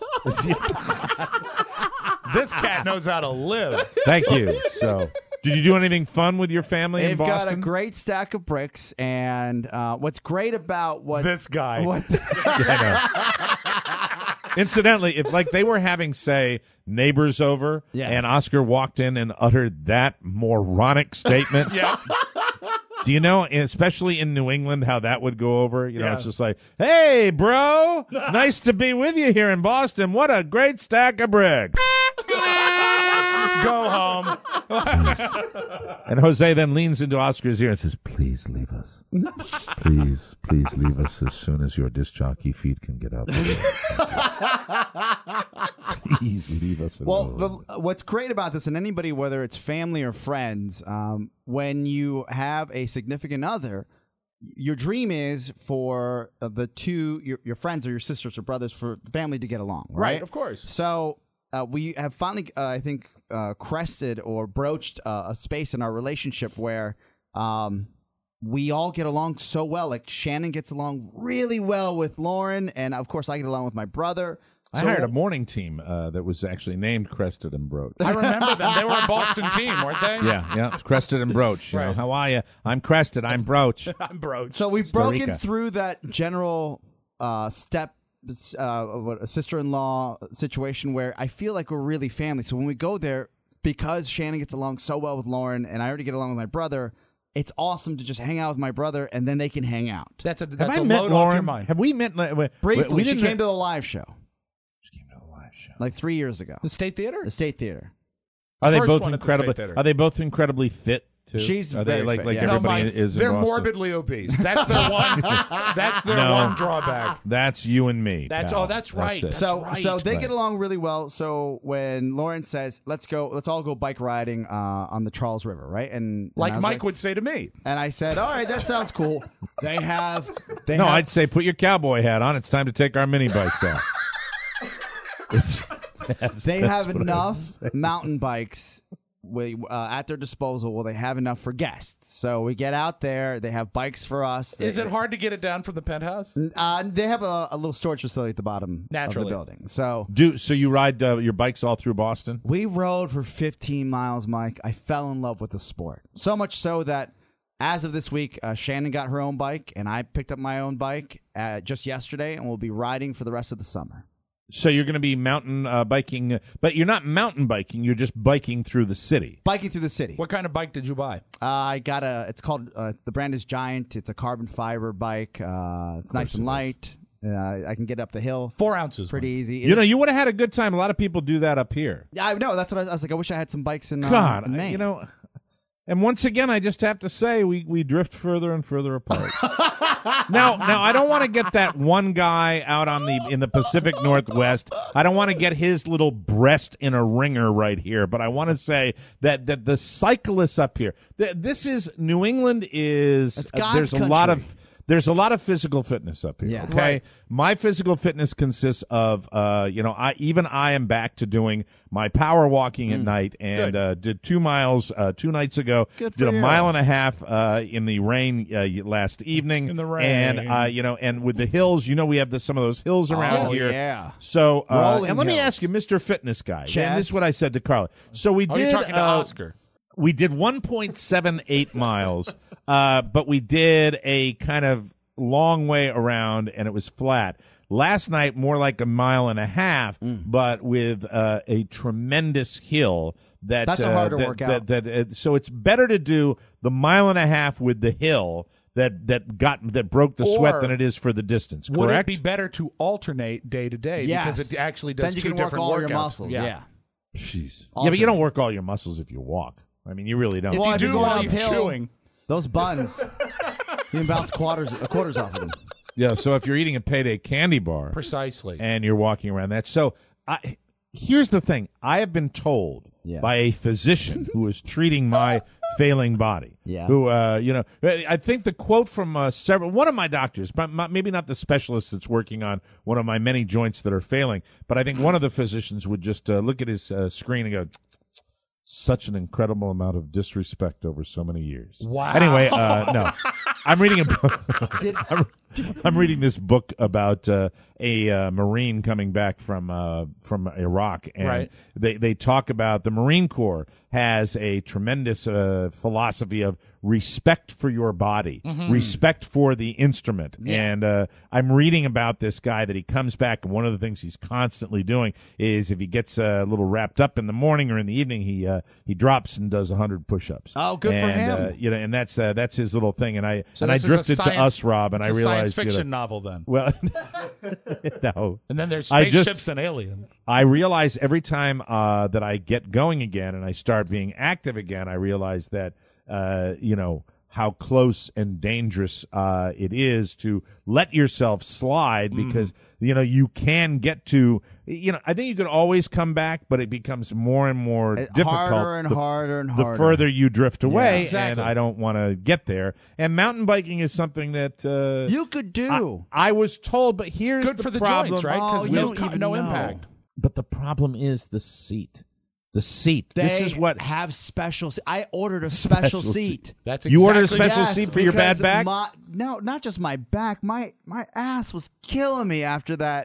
This cat knows how to live. Thank you. So, did you do anything fun with your family in They've Boston? got a great stack of bricks, and what's great about This guy. Incidentally, if like they were having, say, neighbors over, and Oscar walked in and uttered that moronic statement, do you know, especially in New England, how that would go over? You know, it's just like, hey, bro, nice to be with you here in Boston. What a great stack of bricks. Go home. And Jose then leans into Oscar's ear and says, please leave us. Please leave us as soon as your disc jockey feet can get out there. Please leave us alone. Well, what's great about this, and anybody, whether it's family or friends, when you have a significant other, your dream is for the two, your friends or your sisters or brothers, for the family to get along, right? Of course. So we have finally, I think, crested or broached a space in our relationship where we all get along so well. Like Shannon gets along really well with Lauren, and of course I get along with my brother. I hired a morning team that was actually named Crested and Broach. I remember them. They were a Boston team, weren't they? Yeah, Crested and Broach. You know, Right. how are you? I'm Crested. I'm Broach. I'm broke. So we've Costa broken Rica. through that general sister-in-law situation where I feel like we're really family. So when we go there, because Shannon gets along so well with Lauren, and I already get along with my brother, it's awesome to just hang out with my brother, and then they can hang out. That's Have a I met load Lauren? off your mind. Have we met? Briefly, we she didn't came to the live show. She came to the live show. Like 3 years ago. The State Theater? The State Theater. Are they First both one at the incredibly? State Theater. Are they both incredibly fit too? She's are they very like fit, like yeah. everybody Mike, is in they're Boston? morbidly obese. That's their one. That's their No. one drawback. That's you and me. That's pal. that's right. it. That's So right. they Right. get along really well. So when Lauren says, let's all go bike riding on the Charles River, right? And I like was Mike would say to me. And I said, all right, that sounds cool. They have No, I'd say put your cowboy hat on. It's time to take our mini bikes out. They have enough mountain bikes at their disposal. Well, they have enough for guests. So we get out there. They have bikes for us. Is it hard to get it down from the penthouse? They have a little storage facility at the bottom Naturally. of the building. So So you ride your bikes all through Boston? we rode for 15 miles, Mike. I fell in love with the sport. So much so that as of this week, Shannon got her own bike, and I picked up my own bike just yesterday, and we'll be riding for the rest of the summer. So you're going to be mountain biking, but you're not mountain biking. You're just biking through the city. Biking through the city. What kind of bike did you buy? I got it's called, the brand is Giant. It's a carbon fiber bike. It's nice and light. I can get up the hill. 4 ounces. Pretty easy. You know, you would have had a good time. A lot of people do that up here. Yeah, I know. That's what I was like. I wish I had some bikes in God, in Maine. you know. And once again, I just have to say, we drift further and further apart. Now, I don't want to get that one guy out in the Pacific Northwest. I don't want to get his little breast in a ringer right here. But I want to say that the cyclists up here, this is New England is It's God's there's a country. lot of. There's a lot of physical fitness up here. Yes. Okay, Right. My physical fitness consists of, I am back to doing my power walking at night, and did 2 miles 2 nights ago. Good for did a you. mile and a half in the rain last evening. In the rain. And and with the hills, we have some of those hills around Oh, here. yeah. So Rolling and let me hills. ask you, Mr. Fitness Guy, and Chaz? this is what I said to Carla. So we Oh, did. you're talking to Oscar. We did 1.78 miles, but we did a kind of long way around, and it was flat. Last night, more like a mile and a half, but with a tremendous hill. That's a harder workout. So it's better to do the mile and a half with the hill that broke the sweat Or than it is for the distance. Would Correct? it be better to alternate day to day Yes. because it actually does Then you two can work different all workouts? your muscles. Yeah. Jeez. Yeah, but you don't work all your muscles if you walk. I mean, you really don't. If Well, you if you're do going while you're uphill- chewing, Those buns, you can bounce quarters off of them. Yeah. So if you're eating a payday candy bar, precisely. and you're walking around that. So here's the thing. I have been told Yes. by a physician who is treating my failing body. Yeah. Who, I think the quote from one of my doctors, but maybe not the specialist that's working on one of my many joints that are failing, but I think one of the physicians would just look at his screen and go, such an incredible amount of disrespect over so many years. Wow. Anyway, no. I'm reading a book. I'm reading this book about a Marine coming back from Iraq, and Right. they talk about the Marine Corps has a tremendous philosophy of respect for your body, respect for the instrument. And I'm reading about this guy that he comes back, and one of the things he's constantly doing is if he gets a little wrapped up in the morning or in the evening, he drops and does 100 push-ups. Oh, good for him. And that's his little thing. And I So this is a drifted to science- us, Rob, and I it's a realized science fiction novel then. well, no. And then there's I just- spaceships and aliens. I realize every time that I get going again and I start being active again, I realize that how close and dangerous it is to let yourself slide because you can get to I think you can always come back, but it becomes more and more difficult Harder and harder and harder. the further you drift away. exactly. And I don't want to get there. And mountain biking is something that You could do. I was told, but here's Good the for the problem. joints, right? Oh, Because you no, don't even no know. impact. But the problem is the seat. The seat. This They is what have special. I ordered a special seat. That's You ordered a exactly- special Yes, seat for your bad because back? No, not just my back. My ass was killing me after that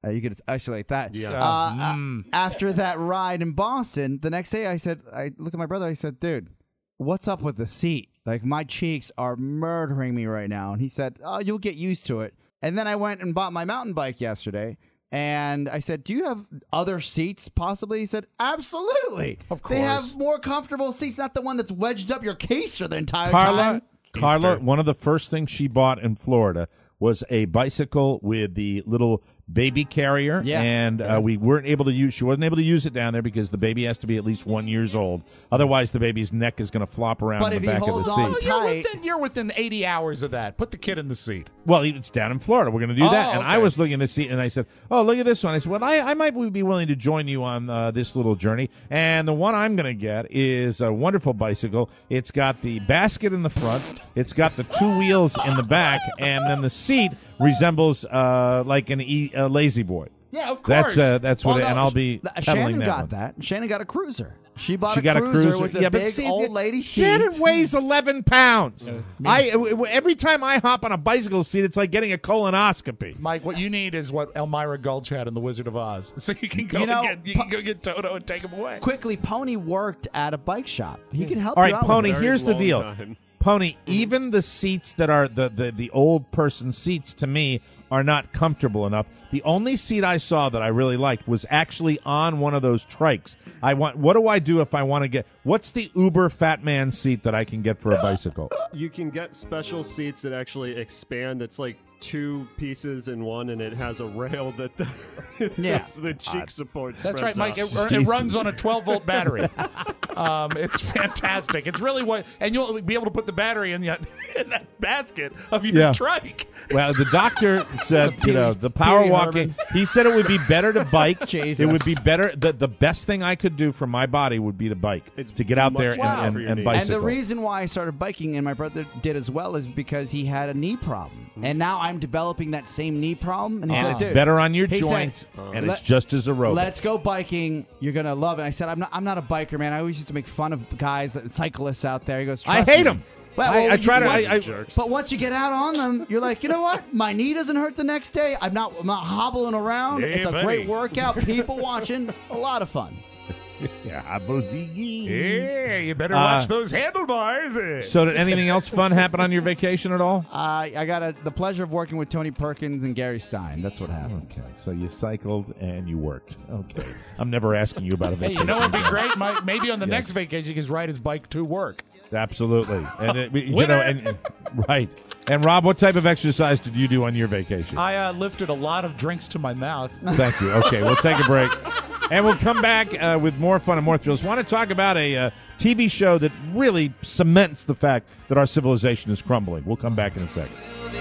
You could isolate that. Yeah. After that ride in Boston, the next day I looked at my brother. I said, dude, what's up with the seat? Like, my cheeks are murdering me right now. And he said, oh, you'll get used to it. And then I went and bought my mountain bike yesterday. And I said, do you have other seats possibly? He said, absolutely. Of course. They have more comfortable seats, not the one that's wedged up your keister the entire time. Carla, one of the first things she bought in Florida was a bicycle with the little baby carrier, and we weren't able to use. She wasn't able to use it down there because the baby has to be at least 1 year old. Otherwise, the baby's neck is going to flop around in the back of the seat. You're within 80 hours of that. Put the kid in the seat. Well, it's down in Florida. We're going to do that. And I was looking at the seat, and I said, oh, look at this one. I said, well, I might be willing to join you on this little journey. And the one I'm going to get is a wonderful bicycle. It's got the basket in the front. It's got the 2 wheels in the back, and then the seat resembles like a lazy boy. Yeah, of course. That's what, and I'll be Shannon that got one. that. Shannon got a cruiser. She bought a got cruiser with the big see, old lady seat. Shannon weighs 11 pounds. Every time I hop on a bicycle seat, it's like getting a colonoscopy. Mike, what you need is what Elmira Gulch had in The Wizard of Oz. So you can go get Toto and take him away. Quickly, Pony worked at a bike shop. He can help All you right, out. Pony, with it. here's the deal. Pony, even the seats that are the old person seats to me are not comfortable enough. The only seat I saw that I really liked was actually on one of those trikes. What do I do if I want to get? What's the Uber Fat Man seat that I can get for a bicycle? You can get special seats that actually expand. It's like 2 pieces in one, and it has a rail that the cheek supports. That's right, Mike. Out. It runs on a 12-volt battery. It's fantastic. It's really and you'll be able to put the battery in that basket of your trike. Well, the doctor said, the power walking. He said it would be better to bike. Jesus. It would be better. The best thing I could do for my body would be to bike, to get out there and bicycle. And the reason why I started biking, and my brother did as well, is because he had a knee problem. And now I'm developing that same knee problem. And he said, it's better on your he joints, said, and it's just as aerobic. Let's go biking. You're going to love it. I said, I'm not a biker, man. I always used to make fun of guys, cyclists out there. He goes, I hate them. Well, I try to. But once you get out on them, you're like, you know what? My knee doesn't hurt the next day. I'm not hobbling around. Yeah, it's a buddy. great workout. People watching. A lot of fun. Yeah, you better watch those handlebars. So did anything else fun happen on your vacation at all? I got the pleasure of working with Tony Perkins and Gary Stein. That's what happened. Okay, so you cycled and you worked. Okay. I'm never asking you about a vacation. Hey, you know what would be great? Maybe on the next vacation he can ride his bike to work. Absolutely. And right. And Rob, what type of exercise did you do on your vacation? I lifted a lot of drinks to my mouth. Thank you. Okay, we'll take a break. And we'll come back with more fun and more thrills. Want to talk about a TV show that really cements the fact that our civilization is crumbling. We'll come back in a second.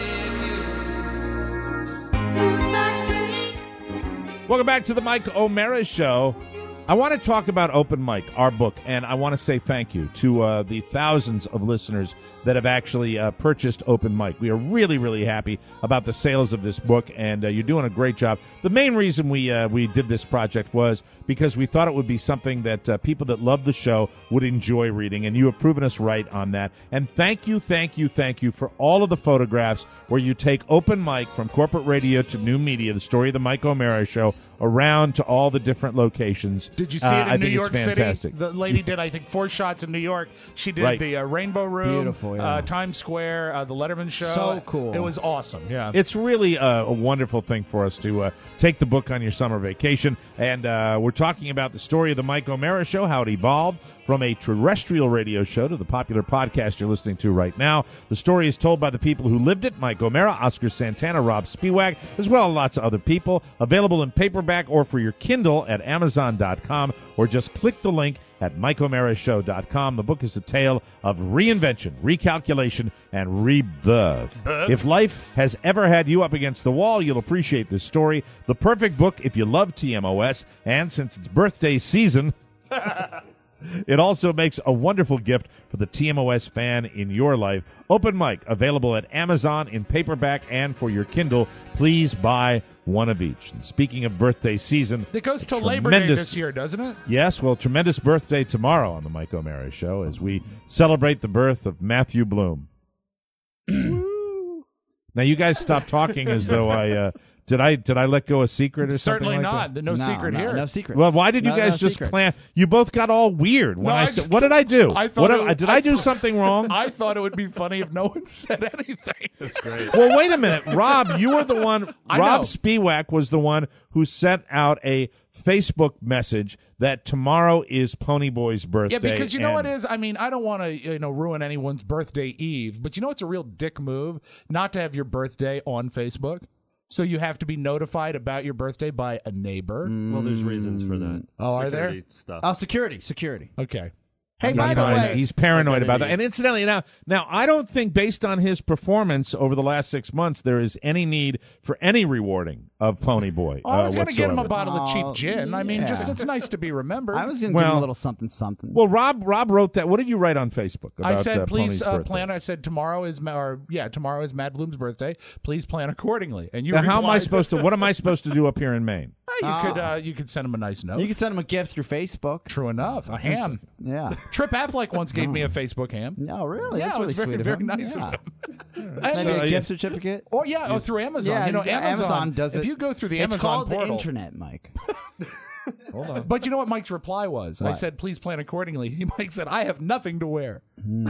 Welcome back to the Mike O'Mara Show. I want to talk about Open Mic, our book, and I want to say thank you to the thousands of listeners that have actually purchased Open Mic. We are really, really happy about the sales of this book, and you're doing a great job. The main reason we did this project was because we thought it would be something that people that love the show would enjoy reading, and you have proven us right on that. And thank you for all of the photographs where you take Open Mic from corporate radio to new media, the story of the Mike O'Mara Show, around to all the different locations. Did you see it in New York fantastic. City? The lady did, I think, 4 shots in New York. She did the Rainbow Room, beautiful, Times Square, the Letterman Show. So cool. It was awesome. Yeah, it's really a wonderful thing for us to take the book on your summer vacation, and we're talking about the story of the Mike O'Mara Show, how it evolved from a terrestrial radio show to the popular podcast you're listening to right now. The story is told by the people who lived it: Mike O'Mara, Oscar Santana, Rob Spiewak, as well as lots of other people. Available in paperback or for your Kindle at Amazon.com, or just click the link at MikeO'MaraShow.com. The book is a tale of reinvention, recalculation, and rebirth. If life has ever had you up against the wall, you'll appreciate this story. The perfect book if you love TMOS, and since it's birthday season, it also makes a wonderful gift for the TMOS fan in your life. Open Mic, available at Amazon in paperback and for your Kindle. Please buy one of each. And speaking of birthday season, it goes till Labor Day this year, doesn't it? Yes, well, tremendous birthday tomorrow on the Mike O'Mara Show as we celebrate the birth of Matthew Bloom. Now, you guys stop talking as though I Did I let go a secret or Certainly something like not. that? No secret here. No secrets. Well, why did you No guys just secrets. plan? You both got all weird when No, I I said, just- "What did I do? I thought Did I do something wrong?" I thought it would be funny if no one said anything. That's great. Well, wait a minute, Rob. You were the one. I Rob know. Spiewak was the one who sent out a Facebook message that tomorrow is Ponyboy's birthday. Yeah, because you know what and- is? I mean, I don't want to ruin anyone's birthday eve, but you know it's a real dick move not to have your birthday on Facebook. So you have to be notified about your birthday by a neighbor. Well, there's reasons for that. Oh, are there? Security stuff. Oh, security. Okay. Hey, by the way, he's paranoid about that. Identity. And incidentally, now I don't think, based on his performance over the last 6 months, there is any need for any rewarding of Ponyboy. Oh, I was going to get him a whatsoever. bottle of cheap gin. I mean, yeah. just it's nice to be remembered. I was going to give him Well- a little something. Well, Rob wrote that. What did you write on Facebook about I said, Pony's please birthday? plan. I said tomorrow is tomorrow is Mad Bloom's birthday. Please plan accordingly. And you Now, how am I replied- supposed to? What am I supposed to do up here in Maine? You could send him a nice note. You can send him a gift through Facebook. True enough, a ham. Yeah. Trip Affleck once gave me a Facebook ham. No, really? Yeah, That's it was really very, sweet of very him. nice Yeah. of him. Maybe a And, gift certificate. or through Amazon. Yeah, you know, Amazon does it. If you go through the It's Amazon called portal, the internet, Mike. Hold on. But you know what Mike's reply was? I What? said, please plan accordingly. Mike said, I have nothing to wear.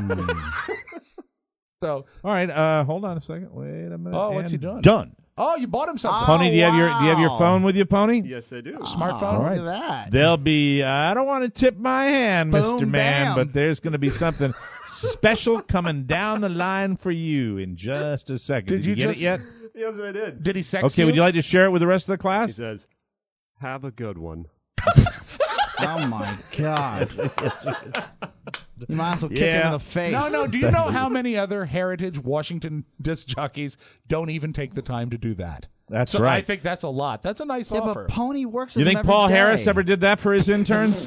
So, All right. Hold on a second. Wait a minute. Oh, what's he And doing? Done. oh, you bought him something. Pony, do you have your wow. phone with you, Pony? Yes, I do. Smartphone. All right. Look at that. There'll be, I don't want to tip my hand, Boom, Mr. Man, bam. but there's going to be something special coming down the line for you in just a second. Did you get just- it yet? Yes, I did. Did he sext Okay, you? would you like to share it with the rest of the He class? says, "Have a good one." Oh my God! You might as well kick him Yeah. in the face. No. Do you know how many other Heritage Washington disc jockeys don't even take the time to do that? That's so right. I think that's a lot. That's a nice Yeah, offer. but Pony works. You with him think every Paul day. Harris ever did that for his interns?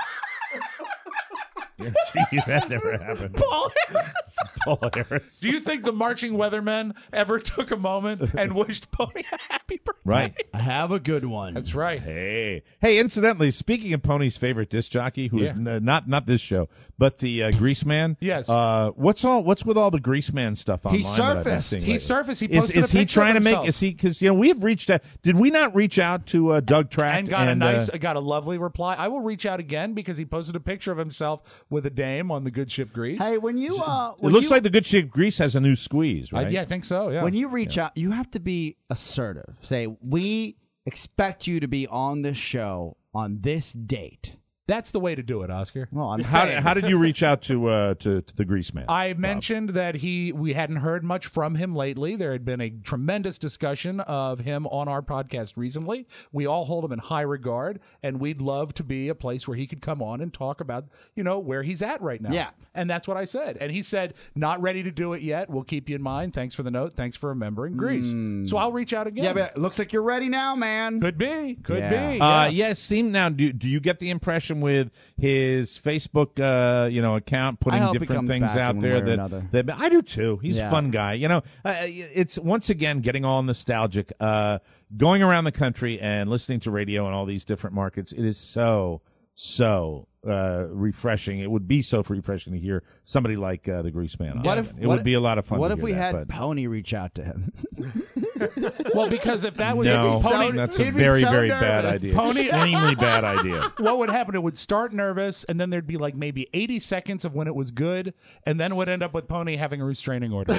Gee, that never happened. Paul Harris. Paul Harris. Do you think the marching weathermen ever took a moment and wished Pony a happy birthday? Right. Have a good one. That's right. Hey, incidentally, speaking of Pony's favorite disc jockey, who is not this show, but the Grease Man. Yes. What's with all the Grease Man stuff online? He that I've been surfaced. seeing He lately? surfaced. He Is posted a he picture trying of to make? himself. Is he? Because we've reached out. Did we not reach out to Doug Track and got a lovely reply. I will reach out again because he posted a picture of himself with a dame on the good ship Grease. Hey, when you It looks like the good ship Grease has a new squeeze, right? Yeah, I think so. Yeah. when you reach out, you have to be assertive. Say, we expect you to be on this show on this date. That's the way to do it, Oscar. Well, I'm How saying. did you reach out to the Grease Man? I mentioned that we hadn't heard much from him lately. There had been a tremendous discussion of him on our podcast recently. We all hold him in high regard, and we'd love to be a place where he could come on and talk about, where he's at right now. Yeah. And that's what I said. And he said, not ready to do it yet. We'll keep you in mind. Thanks for the note. Thanks for remembering Grease. So I'll reach out again. Yeah, but it looks like you're ready now, man. Could be. Could Yeah. be. Yeah. Yes. Now, do you get the impression with his Facebook, account I putting hope he different comes things back out in there one way or another. that I do too. He's Yeah. a fun guy. It's once again getting all nostalgic. Going around the country and listening to radio in all these different markets. It is so refreshing. It would be so refreshing to hear somebody like the Grease Man on. It would be a lot of fun. What to if hear we that, had but Pony reach out to him? Well, because if that was no, Pony, that's a he'd be very, so very nervous. bad idea. Pony- Extremely bad idea. what would happen? It would start nervous, and then there'd be like maybe 80 seconds of when it was good, and then it would end up with Pony having a restraining order.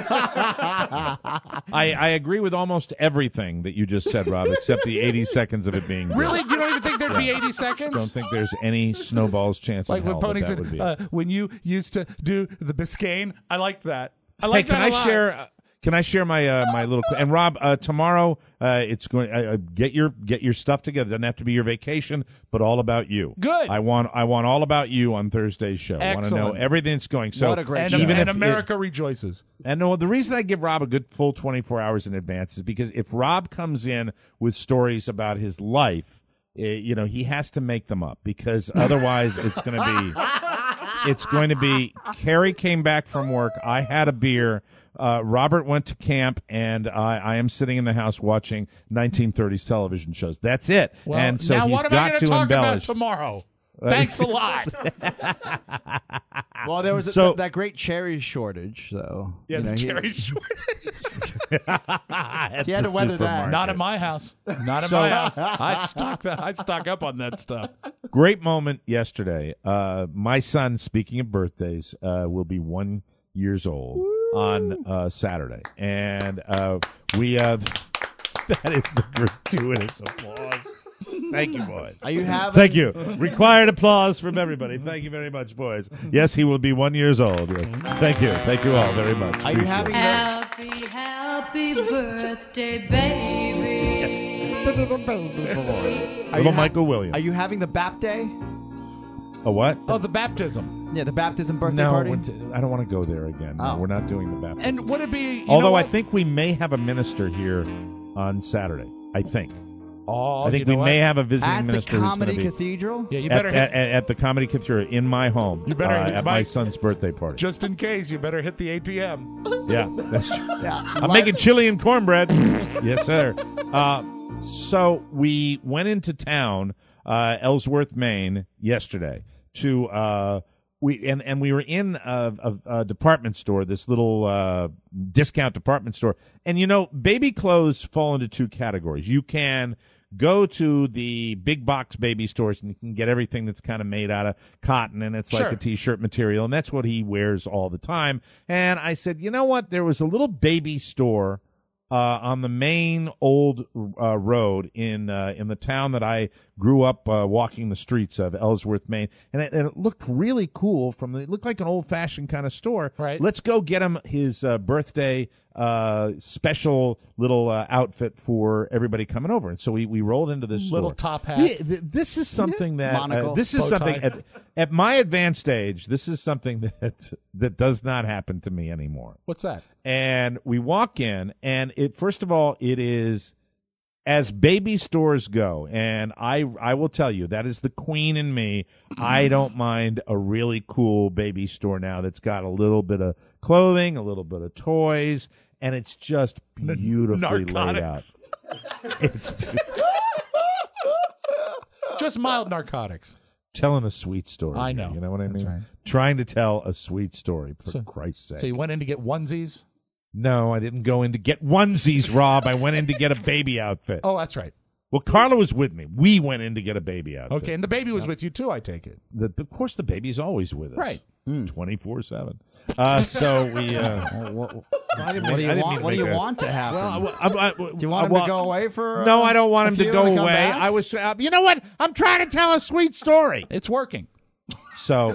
I agree with almost everything that you just said, Rob, except the 80 seconds of it being good. Really? You don't even think there'd be 80 Don't seconds? think there's any snowball's chance Like in when hell Pony that would be. said, when you used to do the Biscayne, I like that. I Hey, like can that I a lot. share? Can I share my my little? And Rob, tomorrow it's going. Get your stuff together. Doesn't have to be your vacation, but all about you. Good. I want all about you on Thursday's show. I want to know Excellent. everything that's going. So What a great And, show. even and if America rejoices. And no, the reason I give Rob a good full 24 hours in advance is because if Rob comes in with stories about his life, he has to make them up because otherwise it's going to be Carrie came back from work. I had a beer. Robert went to camp, and I am sitting in the house watching 1930s television shows. That's it. Well, and so now he's what am I got going to talk about embellish. tomorrow? Thanks a lot. Well, there was that great cherry shortage, so Yeah, you know, the cherry shortage. he had to weather that. Not in my house. Not in my house. I stock up on that stuff. Great moment yesterday. My son, speaking of birthdays, will be 1 year old on Saturday, and we that is the gratuitous applause. Thank you, boys. Are you having? Thank you. Required applause from everybody. Thank you very much, boys. Yes, he will be 1 year old. Yes. Thank you. Thank you all very much. Are you having? Happy birthday, baby. Little Michael Williams. Are you having the Bap Day? A what? Oh, the baptism. Yeah, the baptism birthday No, party. I don't want to go there again. No, Oh. we're not doing the baptism. And would it be? Although I think we may have a minister here on Saturday. I think. Oh, I think we may have a visiting At minister the who's going Comedy to be Cathedral. Yeah, you at, better at the Comedy Cathedral in my home. You better at my son's birthday party. just in case. You better hit the ATM. Yeah, that's true. Yeah, I'm making chili and cornbread. Yes, sir. So we went into town, Ellsworth, Maine, yesterday to we were in a department store, this little discount department store, and you know, baby clothes fall into two categories. You can go to the big box baby stores and you can get everything that's kind of made out of cotton and it's like a t-shirt material, and that's what he wears all the time. And I said, you know what? There was a little baby store on the main old road in the town that I grew up walking the streets of, Ellsworth, Maine, and it looked really cool. It looked like an old-fashioned kind of store. Right. Let's go get him his birthday special little outfit for everybody coming over. And so we rolled into this store. Little top hat. Yeah, this is something that Monocle. this is Bow something tie. at my advanced age. This is something that does not happen to me anymore. What's that? And we walk in, and first of all, it is as baby stores go, and I will tell you, that is the queen in me. I don't mind a really cool baby store now that's got a little bit of clothing, a little bit of toys, and it's just beautifully laid out. It's Just mild narcotics. telling a sweet story. I know. You know what I That's mean? right. Trying to tell a sweet story, for Christ's sake. So you went in to get onesies? No, I didn't go in to get onesies, Rob. I went in to get a baby outfit. Oh, that's right. Well, Carla was with me. We went in to get a baby outfit. Okay, and the baby was with you too, I take it. Of course, the baby's always with us. Right. 24/7. So we. What do you want to happen? Do you want him to go away for? No, I don't want him to go come away. back? I was. You know what? I'm trying to tell a sweet story. It's working. So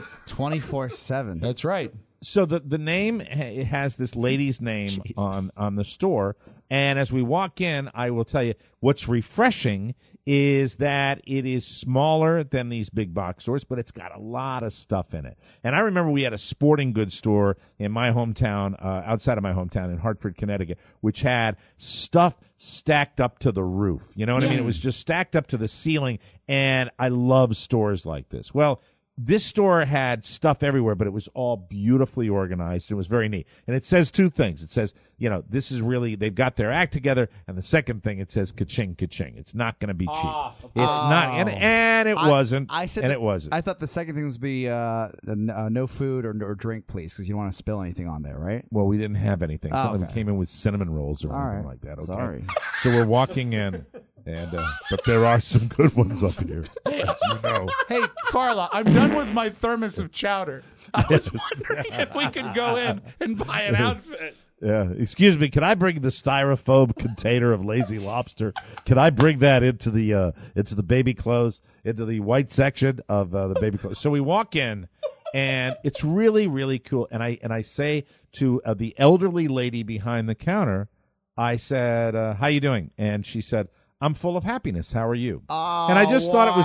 24/7. That's right. So the name has this lady's name on the store, and as we walk in, I will tell you what's refreshing is that it is smaller than these big box stores, but it's got a lot of stuff in it. And I remember we had a sporting goods store in my hometown, outside of my hometown in Hartford, Connecticut, which had stuff stacked up to the roof. You know what I mean? It was just stacked up to the ceiling, and I love stores like this. Well, this store had stuff everywhere, but it was all beautifully organized. It was very neat. And it says two things. It says, you know, this is really, they've got their act together. And the second thing, it says ka-ching, ka-ching. It's not going to be cheap. It's not. And it wasn't. I said and that- it wasn't. I thought the second thing was be no food or drink, please, because you don't want to spill anything on there, right? Well, we didn't have anything. Oh, Something okay. came in with cinnamon rolls or All anything right. like that. Okay? Sorry. So we're walking in. And but there are some good ones up here, as you know. Hey, Carla, I'm done with my thermos of chowder. I was wondering if we could go in and buy an outfit. Yeah, excuse me. Can I bring the styrofoam container of Lazy Lobster? Can I bring that into the baby clothes, into the white section of the baby clothes? So we walk in, and it's really, really cool. And I say to the elderly lady behind the counter, I said, "How you doing?" And she said, "I'm full of happiness. How are you?" And I just thought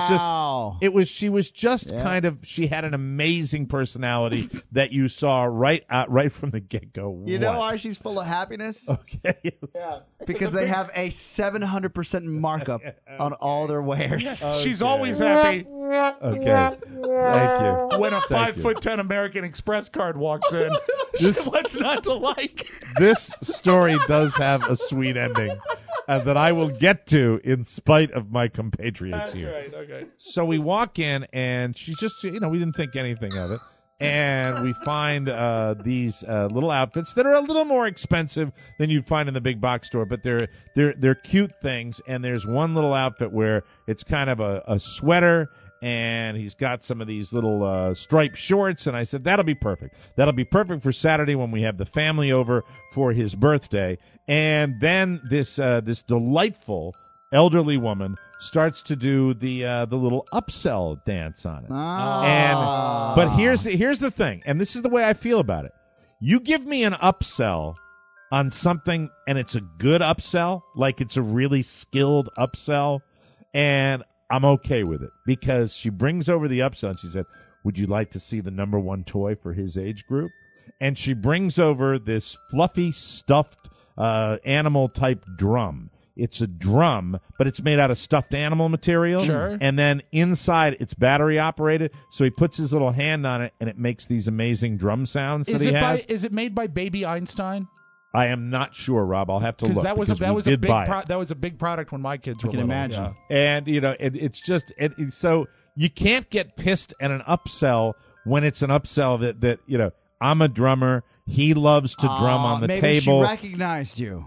she was just kind of, she had an amazing personality that you saw right from the get-go. You know why she's full of happiness? Okay. Because they have a 700% markup on all their wares. She's always happy Okay. Thank you. when a Thank you. 5'10" American Express card walks in. What's not to like? This story does have a sweet ending. that I will get to in spite of my compatriots here. Right. Okay. So we walk in, and she's just, we didn't think anything of it. And we find these little outfits that are a little more expensive than you'd find in the big box store, but they're cute things. And there's one little outfit where it's kind of a sweater, and he's got some of these little striped shorts. And I said, that'll be perfect. That'll be perfect for Saturday when we have the family over for his birthday. And then this delightful elderly woman starts to do the little upsell dance on it. But here's the thing, and this is the way I feel about it. You give me an upsell on something, and it's a good upsell, like it's a really skilled upsell, and I'm okay with it, because she brings over the upsell, and she said, would you like to see the number one toy for his age group? And she brings over this fluffy, stuffed animal-type drum. It's a drum, but it's made out of stuffed animal material. Sure. And then inside, it's battery operated. So he puts his little hand on it, and it makes these amazing drum sounds that he has. Is it made by Baby Einstein? I am not sure, Rob. I'll have to look. That was a big product when my kids were little. Imagine. Yeah. And it's just so you can't get pissed at an upsell when it's an upsell that I'm a drummer. He loves to drum on the maybe table. She recognized you.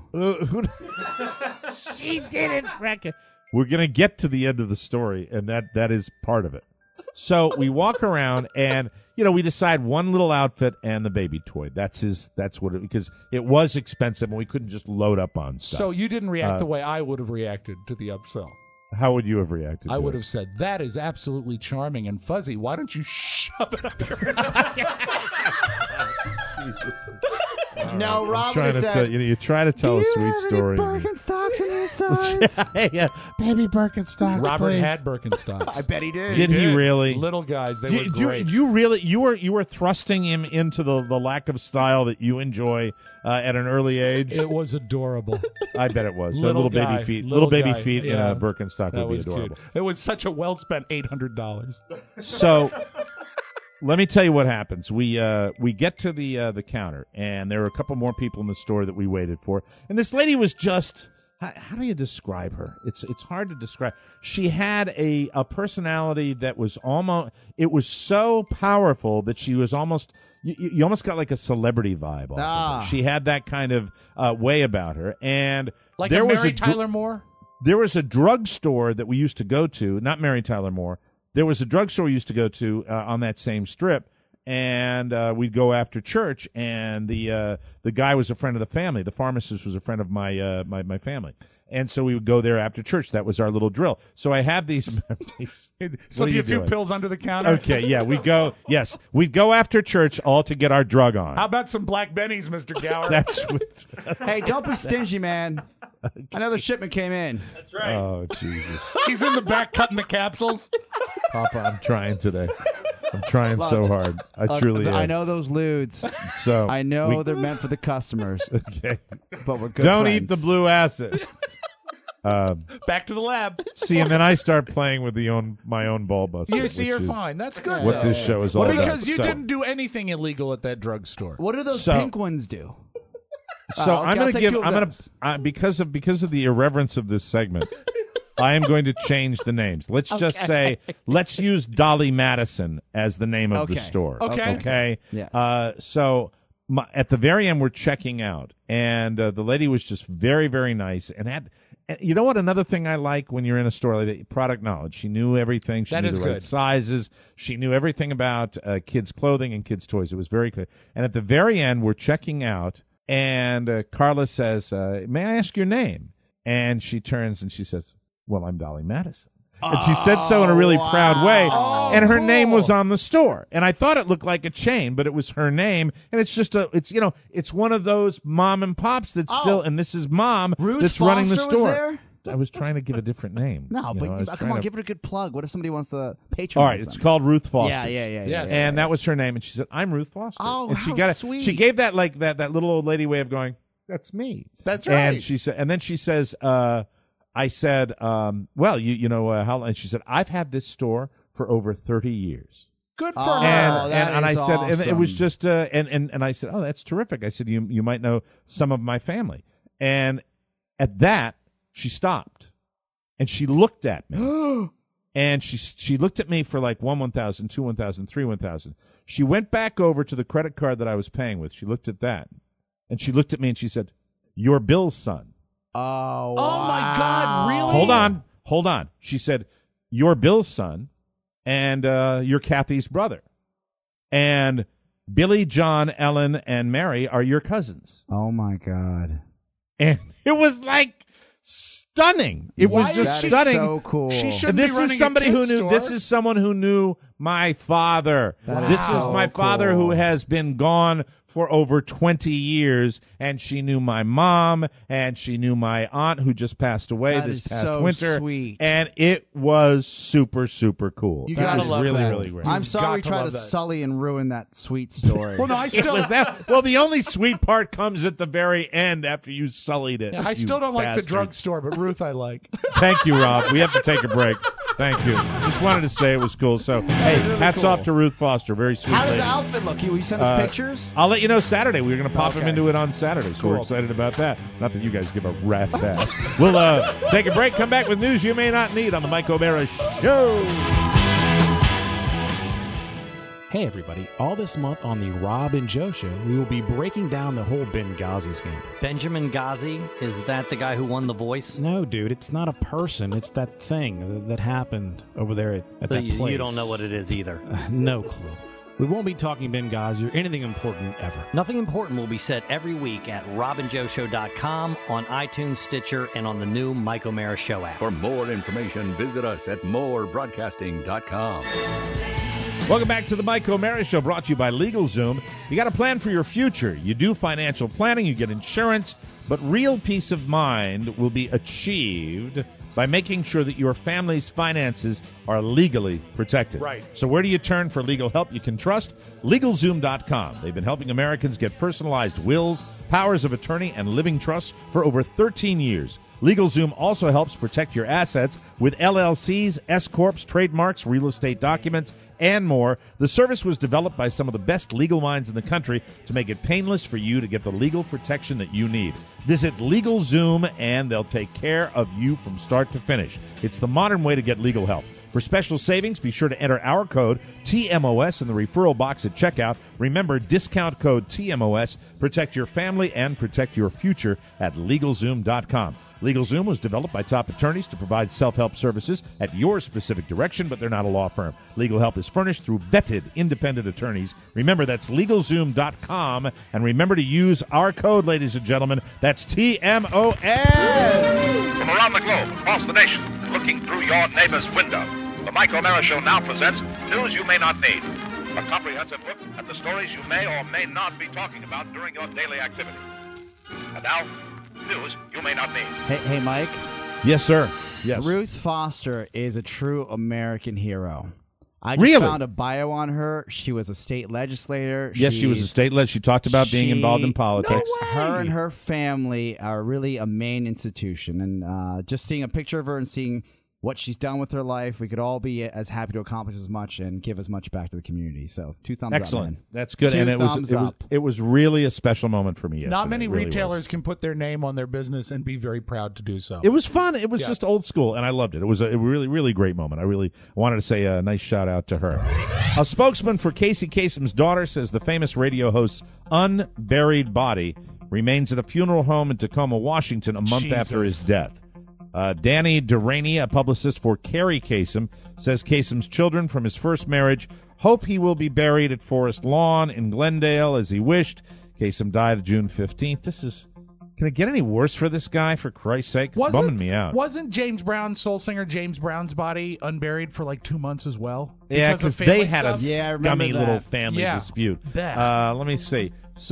She didn't recognize. We're gonna get to the end of the story, and that is part of it. So we walk around, and we decide one little outfit and the baby toy. Because it was expensive, and we couldn't just load up on stuff. So you didn't react the way I would have reacted to the upsell. How would you have reacted? I would have said, "That is absolutely charming and fuzzy. Why don't you shove it up your?" No, Rob trying to said, you try to tell a sweet story. Birkenstocks in your size? Yeah, baby Birkenstocks. Robert please. had Birkenstocks. I bet he did. Did he really? Little guys, they were great. You were thrusting him into the lack of style that you enjoy at an early age. It was adorable. I bet it was. Little baby feet, little baby feet in a Birkenstock that would be adorable. Cute. It was such a well spent $800. So. Let me tell you what happens. We get to the counter, and there are a couple more people in the store that we waited for. And this lady was just, how do you describe her? It's hard to describe. She had a personality that was it was so powerful that she was almost, you almost got like a celebrity vibe off of her. She had that kind of way about her. And like there was Mary Tyler Moore? There was a drugstore that we used to go to, not Mary Tyler Moore. There was a drugstore we used to go to on that same strip, and we'd go after church. And the guy was a friend of the family. The pharmacist was a friend of my my family, and so we would go there after church. That was our little drill. So I have these. So a few pills under the counter. Okay, yeah, we go. Yes, we'd go after church all to get our drug on. How about some Black Bennies, Mr. Gower? That's what. Hey, don't be stingy, man. Another shipment came in. That's right. Oh, Jesus. He's in the back cutting the capsules. Papa, I'm trying today. I'm trying so hard. I truly am. I know those lewds. So I know they're meant for the customers. Okay. But we're good Don't friends. eat the blue acid. Back to the lab. See, and then I start playing with my own ball buster. You're fine. That's good. What this show is all about. Because you didn't do anything illegal at that drugstore. What do those pink ones do? So okay, I'm going to give. I'm going to because of the irreverence of this segment. I am going to change the names. Let's just say, let's use Dolly Madison as the name of the store. Okay. Yes. So at the very end, we're checking out, and the lady was just very, very nice. And you know what? Another thing I like when you're in a store like that, product knowledge. She knew everything. She knew the right sizes. She knew everything about kids' clothing and kids' toys. It was very good. And at the very end, we're checking out. And Carla says, may I ask your name? And she turns and she says, well, I'm Dolly Madison. And she said so in a really proud way. And her name was on the store. And I thought it looked like a chain, but it was her name. And it's just it's one of those mom and pops that's still, and this is mom Ruth that's Foster running the store. Was there? I was trying to give a different name. No, but come on, give it a good plug. What if somebody wants to patronize All right, it's called Ruth Foster. Yeah. Yes. And that was her name, and she said, "I'm Ruth Foster." Oh, and she how got sweet. She gave that like that little old lady way of going, "That's me." That's right. And she said, and then she says, "I said, well, you know how?" And she said, "I've had this store for over 30 years." Good for Oh, her. And I is said, and it was awesome. just, and I said, "Oh, that's terrific." I said, "You might know some of my family," and at that. she stopped, and she looked at me. And she looked at me for like 1,000, 2 1,000, 3 1,000. She went back over to the credit card that I was paying with. She looked at that, and she looked at me and she said, "You're Bill's son." Oh, my God, really? Hold on. She said, "You're Bill's son, and you're Kathy's brother, and Billy, John, Ellen, and Mary are your cousins." Oh my God! And it was like stunning. It was just that stunning. Is so cool. She shouldn't This be running is somebody who a kid's knew. store. This is someone who knew my father. That This is is so my father cool. who has been gone for over 20 years, and she knew my mom, and she knew my aunt who just passed away That this is past so winter. sweet. And it was super, super cool. You It gotta was love really, that. really great. I'm sorry we got to tried love to that. sully and ruin that sweet story. Well, no, I It still was that. Well, the only sweet part comes at the very end after you sullied it. I you still don't like the bastard. drugstore, but Ruth I like. Thank you, Rob. We have to take a break. Thank you. Just wanted to say it was cool. So, hey, hats off to Ruth Foster. Very sweet How does lady. the outfit look? Will you send us pictures? I'll let you know Saturday. We're going to pop him Okay. into it on Saturday, so we're Cool. excited about that. Not that you guys give a rat's ass. We'll take a break, come back with news you may not need on the Mike O'Mara Show. Hey everybody, all this month on the Rob and Joe Show, we will be breaking down the whole Benghazi scandal. Benjamin Ghazi? Is that the guy who won The Voice? No, dude, it's not a person. It's that thing that happened over there at So that place. you don't know what it is either. No clue. We won't be talking Benghazi or anything important ever. Nothing important will be said every week at robandjoeshow.com, on iTunes, Stitcher, and on the new Mike O'Mara Show app. For more information, visit us at morebroadcasting.com. Welcome back to the Mike O'Mara Show, brought to you by LegalZoom. You got a plan for your future. You do financial planning, you get insurance, but real peace of mind will be achieved by making sure that your family's finances are legally protected. Right. So where do you turn for legal help you can trust? LegalZoom.com. They've been helping Americans get personalized wills, powers of attorney, and living trusts for over 13 years. LegalZoom also helps protect your assets with LLCs, S-Corps, trademarks, real estate documents, and more. The service was developed by some of the best legal minds in the country to make it painless for you to get the legal protection that you need. Visit LegalZoom, and they'll take care of you from start to finish. It's the modern way to get legal help. For special savings, be sure to enter our code TMOS in the referral box at checkout. Remember, discount code TMOS. Protect your family and protect your future at LegalZoom.com. LegalZoom was developed by top attorneys to provide self-help services at your specific direction, but they're not a law firm. Legal help is furnished through vetted independent attorneys. Remember, that's LegalZoom.com. And remember to use our code, ladies and gentlemen. That's TMOS. From around the globe, across the nation, looking through your neighbor's window, the Mike O'Mara Show now presents News You May Not Need, a comprehensive look at the stories you may or may not be talking about during your daily activity. And now, news you may not need. Hey, Mike. Yes, sir. Yes. Ruth Foster is a true American hero. I just Really? found a bio on her. She was a state legislator. Yes, she was a state legislator. She talked about being involved in politics. Her and her family are really a main institution. And just seeing a picture of her and seeing what she's done with her life, we could all be as happy to accomplish as much and give as much back to the community. So 2 thumbs Excellent. up, man. That's good. Two And thumbs up. it was really a special moment for me yesterday. Not many It really retailers was. can put their name on their business and be very proud to do so. It was fun. It was just old school, and I loved it. It was a really, really great moment. I really wanted to say a nice shout out to her. A spokesman for Casey Kasem's daughter says the famous radio host's unburied body remains at a funeral home in Tacoma, Washington, a month after his death. Danny Duraney, a publicist for Carrie Kasem, says Kasem's children from his first marriage hope he will be buried at Forest Lawn in Glendale as he wished. Kasem died June 15th. Can it get any worse for this guy, for Christ's sake? It's bumming me out. Wasn't James Brown, soul singer James Brown's body unburied for like 2 months as well? Yeah, because because they had a stuff? scummy little family dispute. Let me see.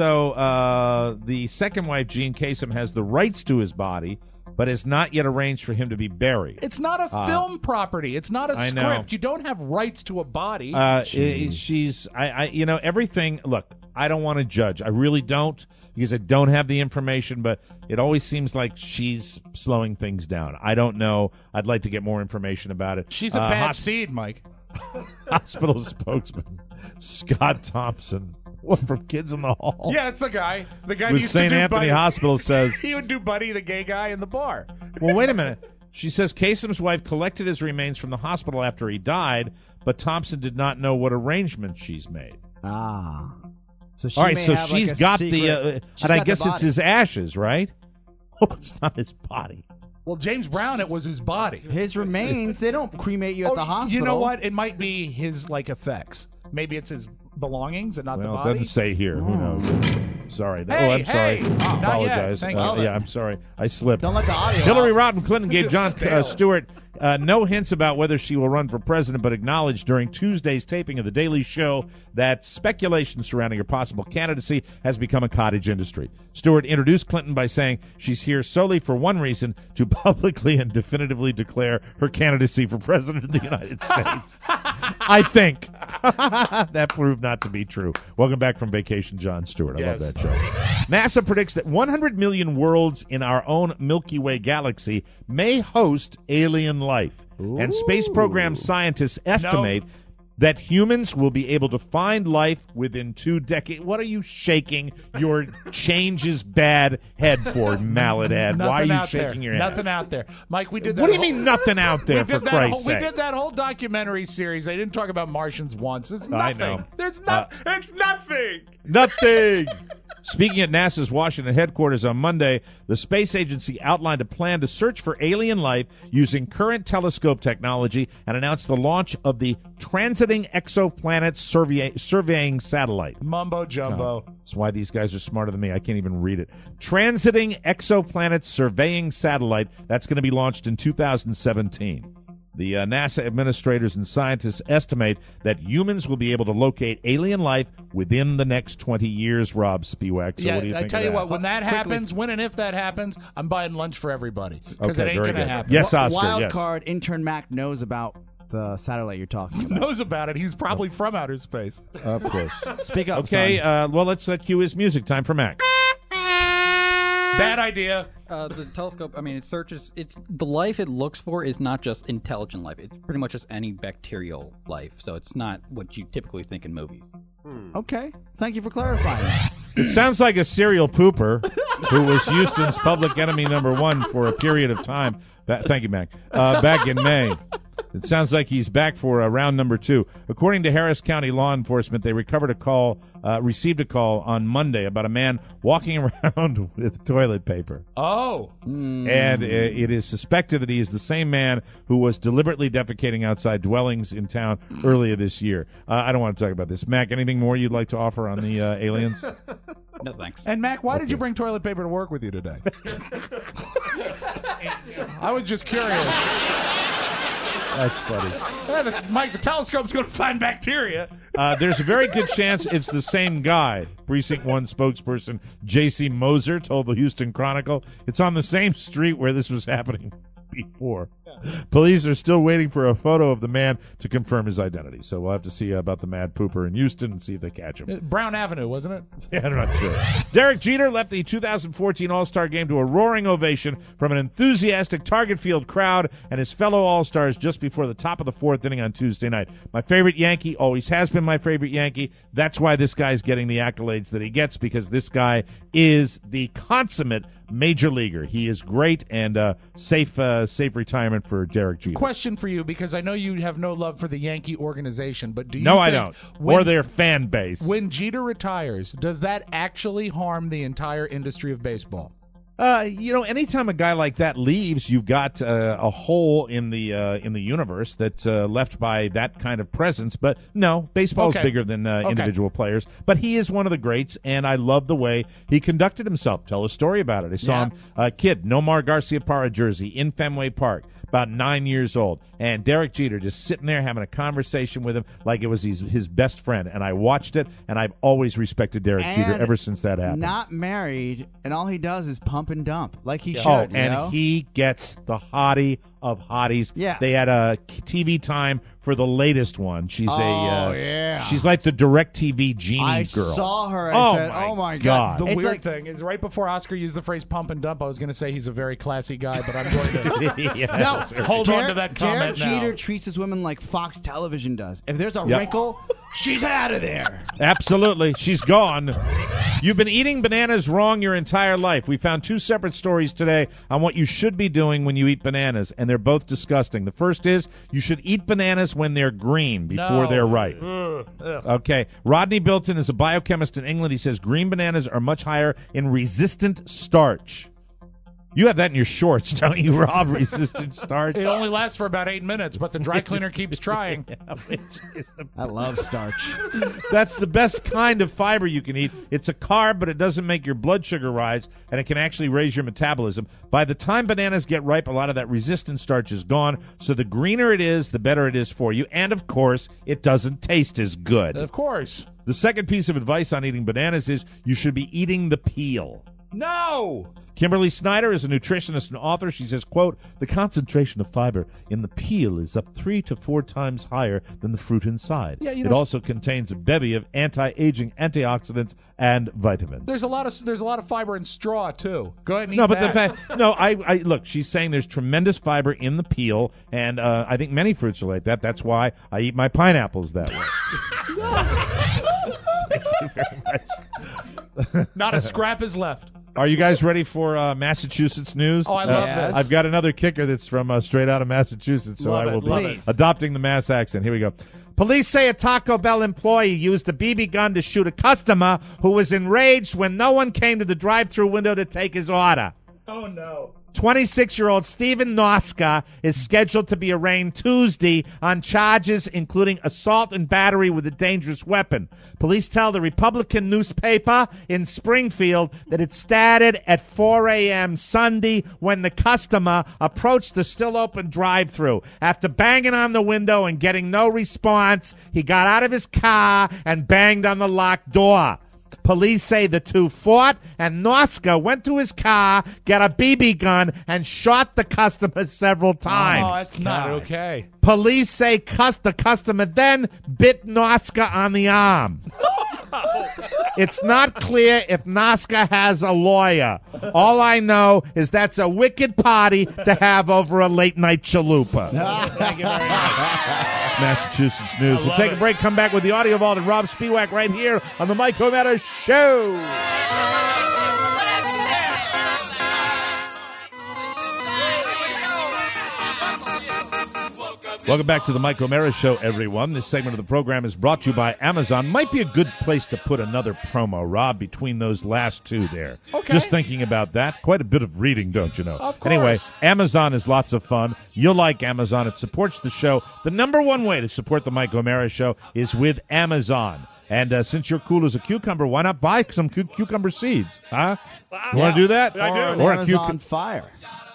So the second wife, Jean Kasem, has the rights to his body, but has not yet arranged for him to be buried. It's not a film property. It's not a I script. know. You don't have rights to a body. She's everything. Look, I don't want to judge. I really don't, because I don't have the information, but it always seems like she's slowing things down. I don't know. I'd like to get more information about it. She's a bad seed, Mike. Hospital spokesman Scott Thompson What, from Kids in the Hall? Yeah, it's the guy. The guy who With used to St. do Anthony Buddy. Hospital says. He would do Buddy, the gay guy in the bar. Well, wait a minute. She says Kasem's wife collected his remains from the hospital after he died, but Thompson did not know what arrangements she's made. Ah. So she All right, may so have, she's like, a got secret- the, she's and I got the guess it's body. his ashes, right? Hope it's not his body. Well, James Brown, it was his body. His remains, they don't cremate you at the hospital. You know what? It might be his effects. Maybe it's his belongings and not the Well, it body. doesn't say here. Who knows? Sorry. Hey, I'm sorry. hey. Not yet. Apologize. Thank you. Yeah, I'm sorry. I slipped. Don't let the audio Hillary out. Rodham Clinton gave John Stewart no hints about whether she will run for president, but acknowledged during Tuesday's taping of The Daily Show that speculation surrounding her possible candidacy has become a cottage industry. Stewart introduced Clinton by saying she's here solely for one reason, to publicly and definitively declare her candidacy for president of the United States. I think that proved not to be true. Welcome back from vacation, Jon Stewart. I love that show. NASA predicts that 100 million worlds in our own Milky Way galaxy may host alien life. And space program scientists estimate that humans will be able to find life within 2 decades. What are you shaking your changes bad head for, mallet head? Why are you shaking your head? Nothing out there. Mike, we did that. What do you mean nothing out there, for Christ's We sake? did that whole documentary series. They didn't talk about Martians once. It's I nothing. know. There's nothing. It's nothing. Nothing. Speaking at NASA's Washington headquarters on Monday, the space agency outlined a plan to search for alien life using current telescope technology and announced the launch of the Transiting Exoplanet Surveying Satellite. Mumbo jumbo. That's why these guys are smarter than me. I can't even read it. Transiting Exoplanet Surveying Satellite. That's going to be launched in 2017. The NASA administrators and scientists estimate that humans will be able to locate alien life within the next 20 years, Rob Spiewak. So Yeah, what do you think I tell of you that? what, when that happens, when and if that happens, I'm buying lunch for everybody because Okay, it ain't very going to good. happen. Yes, Oscar, Wild yes. card intern Mac knows about the satellite you're talking about. Knows about it. He's probably from outer space. Of course. Speak up, Okay, son. well, let's cue his music. Time for Mac. Bad idea. The telescope, I mean, it searches, it's the life it looks for is not just intelligent life. It's pretty much just any bacterial life. So it's not what you typically think in movies. Okay. Thank you for clarifying that. It sounds like a serial pooper who was Houston's public enemy number one for a period of time. Thank you, Mac. Back in May. It sounds like he's back for round number 2. According to Harris County law enforcement, they received a call on Monday about a man walking around with toilet paper. Oh. And it is suspected that he is the same man who was deliberately defecating outside dwellings in town earlier this year. I don't want to talk about this. Mac, anything more you'd like to offer on the aliens? No, thanks. And Mac, why did you bring toilet paper to work with you today? I was just curious. That's funny. Mike, the telescope's going to find bacteria. There's a very good chance it's the same guy. Precinct 1 spokesperson J.C. Moser told the Houston Chronicle. It's on the same street where this was happening before. Police are still waiting for a photo of the man to confirm his identity. So we'll have to see about the mad pooper in Houston and see if they catch him. Brown Avenue, wasn't it? Yeah, I'm not sure. Derek Jeter left the 2014 All-Star Game to a roaring ovation from an enthusiastic Target Field crowd and his fellow All-Stars just before the top of the 4th inning on Tuesday night. My favorite Yankee, always has been my favorite Yankee. That's why this guy's getting the accolades that he gets, because this guy is the consummate major leaguer. He is great, and safe retirement for Derek Jeter. Question for you, because I know you have no love for the Yankee organization, but do you No, think I don't. Or their fan base. When Jeter retires, does that actually harm the entire industry of baseball? Anytime a guy like that leaves, you've got a hole in the universe that's left by that kind of presence. But no, baseball's Okay. bigger than individual players. But he is one of the greats, and I love the way he conducted himself. Tell a story about it. I saw him, a kid, Nomar Garciaparra jersey in Fenway Park, about 9 years old, and Derek Jeter just sitting there having a conversation with him like it was his best friend. And I watched it, and I've always respected Derek Jeter ever since that happened. Not married, and all he does is pump pump and dump like he should. Oh, you and know? he gets the hottie of hotties. Yeah. They had a TV time for the latest one. She's yeah. She's like the DirecTV genie I girl. saw her. I said, "Oh my god!" The It's weird like- thing is, right before Oscar used the phrase "pump and dump," I was going to say he's a very classy guy, but I'm going to Yeah, hold on to that comment Derek now. Jeter treats his women like Fox Television does. If there's a Yep. wrinkle, she's out of there. Absolutely. She's gone. You've been eating bananas wrong your entire life. We found 2 separate stories today on what you should be doing when you eat bananas, and they're both disgusting. The first is you should eat bananas when they're green before they're ripe. Okay. Rodney Bilton is a biochemist in England. He says green bananas are much higher in resistant starch. You have that in your shorts, don't you, Rob? Resistant starch. It only lasts for about 8 minutes, but the dry cleaner keeps trying. I love starch. That's the best kind of fiber you can eat. It's a carb, but it doesn't make your blood sugar rise, and it can actually raise your metabolism. By the time bananas get ripe, a lot of that resistant starch is gone, so the greener it is, the better it is for you. And, of course, it doesn't taste as good. Of course. The second piece of advice on eating bananas is you should be eating the peel. No! Kimberly Snyder is a nutritionist and author. She says, quote, the concentration of fiber in the peel is up 3 to 4 times higher than the fruit inside. Yeah, you it know, also contains a bevy of anti-aging antioxidants and vitamins. There's a lot of fiber in straw too. Go ahead and eat No, but that. the fact, no, I look, she's saying there's tremendous fiber in the peel, and I think many fruits are like that. That's why I eat my pineapples that way. Thank you very much. Not a scrap is left. Are you guys ready for Massachusetts news? Oh, I love this. I've got another kicker that's from straight out of Massachusetts, so Love I will it, be adopting the Mass accent. Here we go. Police say a Taco Bell employee used a BB gun to shoot a customer who was enraged when no one came to the drive-thru window to take his order. Oh, no. 26-year-old Stephen Noska is scheduled to be arraigned Tuesday on charges including assault and battery with a dangerous weapon. Police tell the Republican newspaper in Springfield that it started at 4 a.m. Sunday when the customer approached the still-open drive-thru. After banging on the window and getting no response, he got out of his car and banged on the locked door. Police say the two fought, and Noska went to his car, got a BB gun, and shot the customer several times. Oh, that's not okay. Police say the customer then bit Noska on the arm. It's not clear if Noska has a lawyer. All I know is that's a wicked party to have over a late-night chalupa. Thank you very much. It's Massachusetts news. We'll love take it. a break, come back with the audio vault and Rob Spiewak right here on the Mike O'Mara Show. Welcome back to the Mike O'Mara Show, everyone. This segment of the program is brought to you by Amazon. Might be a good place to put another promo, Rob, between those last two there. Okay. Just thinking about that. Quite a bit of reading, don't you know? Of course. Anyway, Amazon is lots of fun. You'll like Amazon. It supports the show. The number one way to support the Mike O'Mara Show is with Amazon. And since you're cool as a cucumber, why not buy some cucumber seeds? Huh? You want to do that? Or an Or a Amazon Fire.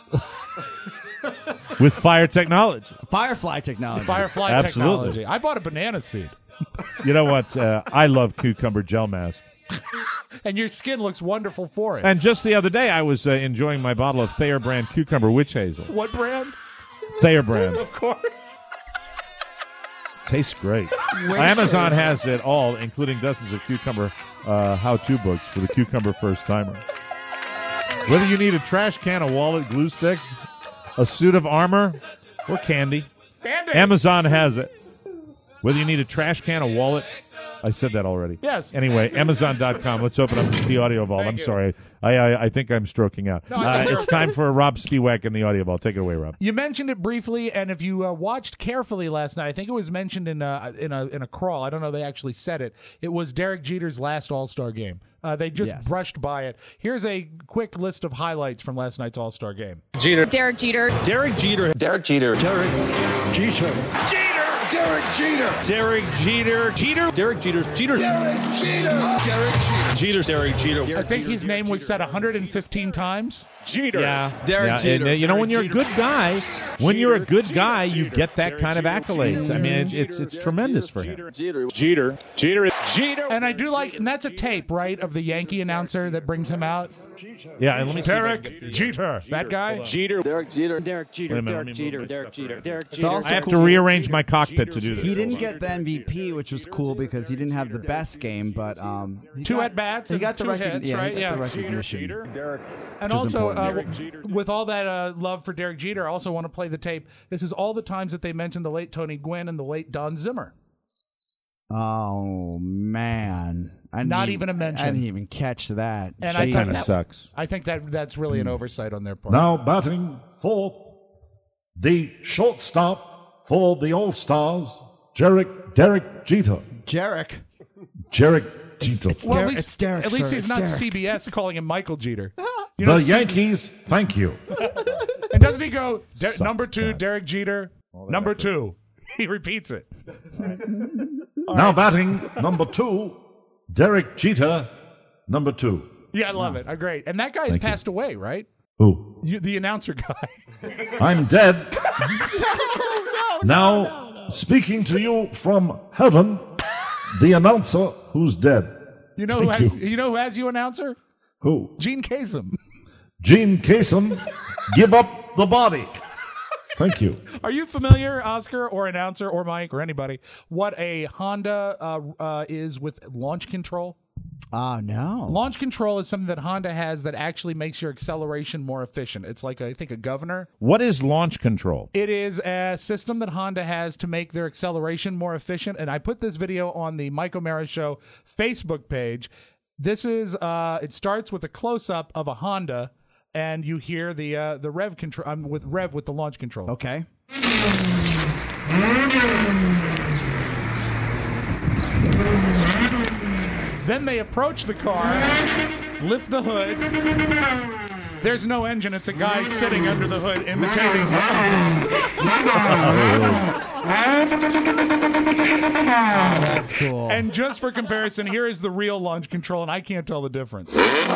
with Fire technology. Firefly technology. Firefly Absolutely. technology. I bought a banana seed. You know what? I love cucumber gel mask. And your skin looks wonderful for it. And just the other day, I was enjoying my bottle of Thayer brand cucumber witch hazel. What brand? Thayer brand. Of course. Tastes great. Amazon has it all, including dozens of cucumber how-to books for the cucumber first-timer. Whether you need a trash can, a wallet, glue sticks, a suit of armor, or candy, Amazon has it. Whether you need a trash can, a wallet, I said that already. Yes. Anyway, Amazon.com. Let's open up the audio vault. I'm sorry. I think I'm stroking out. No, I think it's time for Rob Spiewak in the audio vault. Take it away, Rob. You mentioned it briefly, and if you watched carefully last night, I think it was mentioned in a crawl. I don't know if they actually said it. It was Derek Jeter's last All-Star game. They just brushed by it. Here's a quick list of highlights from last night's All-Star game. Derek Jeter. Derek Jeter. Derek Jeter. Derek Jeter. Derek Jeter. Derek Jeter. Jeter. Derek Jeter. Jeter. Derek Jeter. Derek Jeter. Jeter. Derek Jeter. I think his name was said 115 times. Jeter. Yeah, Derek yeah. Jeter. And, when you're a good guy, you get that kind of accolades. I mean, it's tremendous for him. Jeter. And I do like, and that's a tape, right, of the Yankee announcer that brings him out. Yeah, and let me see Derek Jeter, that guy. Jeter. Derek Jeter. Wait a minute, let me Derek Jeter. also I have cool. to rearrange my cockpit to do this. He didn't get the MVP, which was cool because he didn't have the best game, but Two at bats. He got the two hits, right? he got the recognition. Derek. And Which is also, important. with all that love for Derek Jeter, I also want to play the tape. This is all the times that they mentioned the late Tony Gwynn and the late Don Zimmer. Oh man! Not even a mention. I didn't even catch that. And That kind of sucks. I think that's really an oversight on their part. Now batting fourth, the shortstop for the All-Stars, Derek Jeter. Derek Jeter. Well, it's Derek. At least sir, he's it's not Derek. CBS calling him Michael Jeter. The Yankees, thank you. And doesn't he go, Sucked, number 2, God. Derek Jeter, number 2. He repeats it. Now batting number 2, Derek Jeter, number 2. Yeah, I love it. Great. And that guy's passed away, right? Who? The announcer guy. I'm dead. Now, speaking to you from heaven, the announcer who's dead. You know who has you announcer? Who? Gene Kasem. Gene Kasem, give up the body. Thank you. Are you familiar, Oscar, or announcer, or Mike, or anybody, what a Honda is with launch control? No. Launch control is something that Honda has that actually makes your acceleration more efficient. It's like, I think, a governor. What is launch control? It is a system that Honda has to make their acceleration more efficient. And I put this video on the Mike O'Mara Show Facebook page. This is, it starts with a close-up of a Honda, and you hear the rev control. I'm with the launch control. Okay. Then they approach the car, lift the hood. There's no engine. It's a guy sitting under the hood imitating. That's cool. And just for comparison, here is the real launch control, and I can't tell the difference.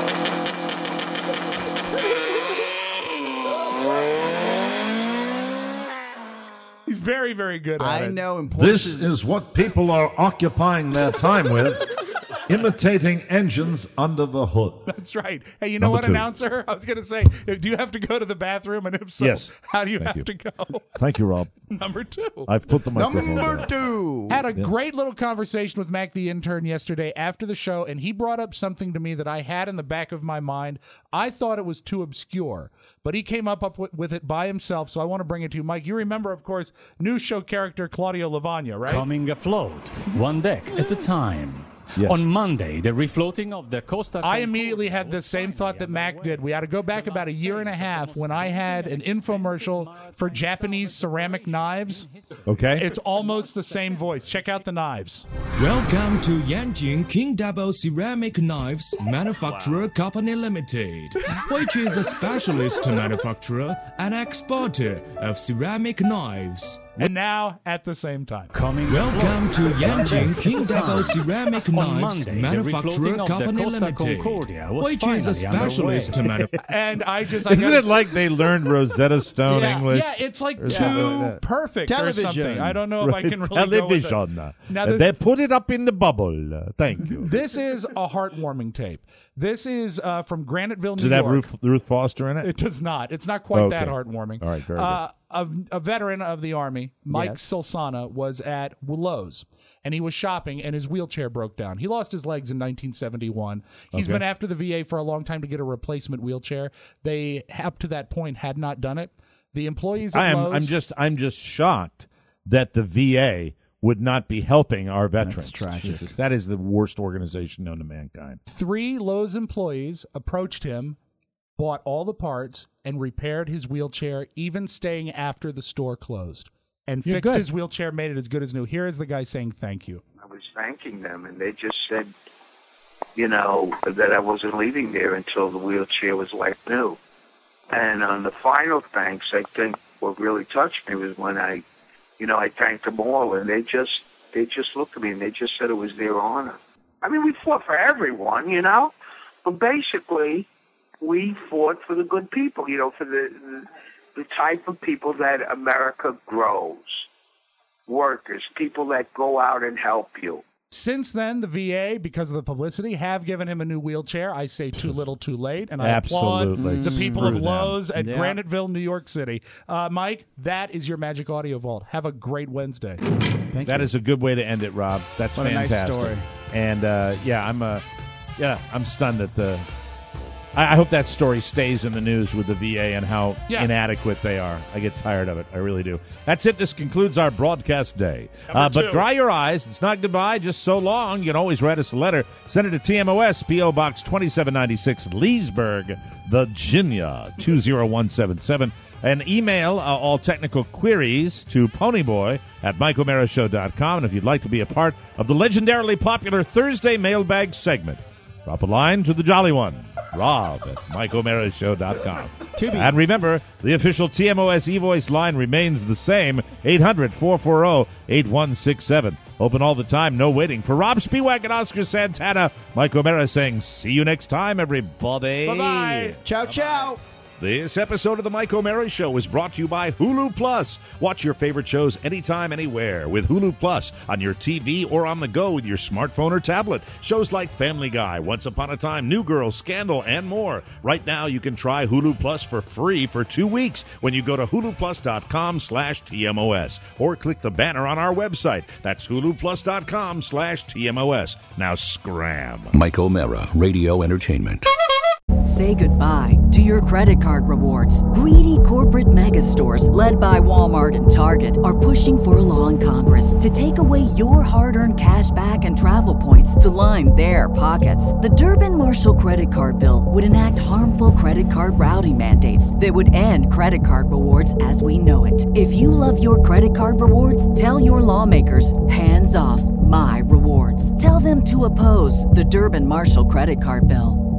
He's very, very good at it. I know. In This is what people are occupying their time with, imitating engines under the hood. That's right. Hey, you know Number what, 2. announcer? I was going to say, do you have to go to the bathroom? And if so, Yes. how do you Thank have you. to go? Thank you, Rob. Number 2. I've put the microphone Number down. 2. Had a great little conversation with Mac the intern yesterday after the show, and he brought up something to me that I had in the back of my mind. I thought it was too obscure, but he came up with it by himself, so I want to bring it to you. Mike, you remember, of course, news show character Claudio Lavagna, right? Coming afloat, one deck at a time. Yes. On Monday, the refloating of the Costa. I immediately had the same thought that Mac did. We had to go back about a year and a half when I had an infomercial for Japanese ceramic knives. Okay. It's almost the same voice. Check out the knives. Welcome to Yanjing King Double Ceramic Knives Manufacturer Company Limited, which is a specialist manufacturer and exporter of ceramic knives. And now, at the same time. Welcome to Yanjing King Double Ceramic Knives Manufacturer Company Limited, which is a specialist manufacturer. And I just... Isn't it like they learned Rosetta Stone English? Yeah, it's like Or too something? perfect Television. or something. I don't know if I can really Television. go with it. Now, They put it up in the bubble. Thank you. this is a heartwarming tape. This is from Graniteville, New Does it have York. Ruth Foster in it? It does not. It's not quite that Okay. heartwarming. All right, very good. A veteran of the Army, Mike Yes. Solsana, was at Lowe's, and he was shopping, and his wheelchair broke down. He lost his legs in 1971. He's Okay. been after the VA for a long time to get a replacement wheelchair. They, up to that point, had not done it. The employees at Lowe's... I'm just shocked that the VA would not be helping our veterans. That's tragic. Jesus, that is the worst organization known to mankind. 3 Lowe's employees approached him, bought all the parts, and repaired his wheelchair, even staying after the store closed, and You're fixed good. his wheelchair, made it as good as new. Here is the guy saying thank you. I was thanking them, and they just said, that I wasn't leaving there until the wheelchair was like new. And on the final thanks, I think what really touched me was when I thanked them all, and they just looked at me and they just said it was their honor. I mean, we fought for everyone, but basically, we fought for the good people, for the type of people that America grows. Workers, people that go out and help you. Since then, the VA, because of the publicity, have given him a new wheelchair. I say too little, too late, and I applaud the people of Lowe's at Graniteville, New York City. Mike, that is your Magic Audio Vault. Have a great Wednesday. That is a good way to end it, Rob. That's What a nice fantastic. story. And I'm stunned at the. I hope that story stays in the news with the VA and how inadequate they are. I get tired of it. I really do. That's it. This concludes our broadcast day. But dry your eyes. It's not goodbye, just so long. You can always write us a letter. Send it to TMOS, P.O. Box 2796, Leesburg, Virginia, 20177. And email all technical queries to ponyboy@MikeO'MaraShow.com. And if you'd like to be a part of the legendarily popular Thursday mailbag segment, drop a line to the Jolly One, Rob@MikeO'MaraShow.com. And remember, the official TMOS eVoice line remains the same, 800-440-8167. Open all the time, no waiting. For Rob Spiewak and Oscar Santana, Mike O'Mara saying, see you next time, everybody. Bye-bye. Ciao, ciao. This episode of The Mike O'Mara Show is brought to you by Hulu Plus. Watch your favorite shows anytime, anywhere with Hulu Plus on your TV or on the go with your smartphone or tablet. Shows like Family Guy, Once Upon a Time, New Girl, Scandal, and more. Right now, you can try Hulu Plus for free for 2 weeks when you go to huluplus.com/TMOS or click the banner on our website. That's huluplus.com/TMOS. Now scram. Mike O'Mara, Radio Entertainment. Say goodbye to your credit card rewards. Greedy corporate mega stores, led by Walmart and Target, are pushing for a law in Congress to take away your hard-earned cash back and travel points to line their pockets. The Durbin-Marshall credit card bill would enact harmful credit card routing mandates that would end credit card rewards as we know it. If you love your credit card rewards, tell your lawmakers, hands off my rewards. Tell them to oppose the Durbin-Marshall credit card bill.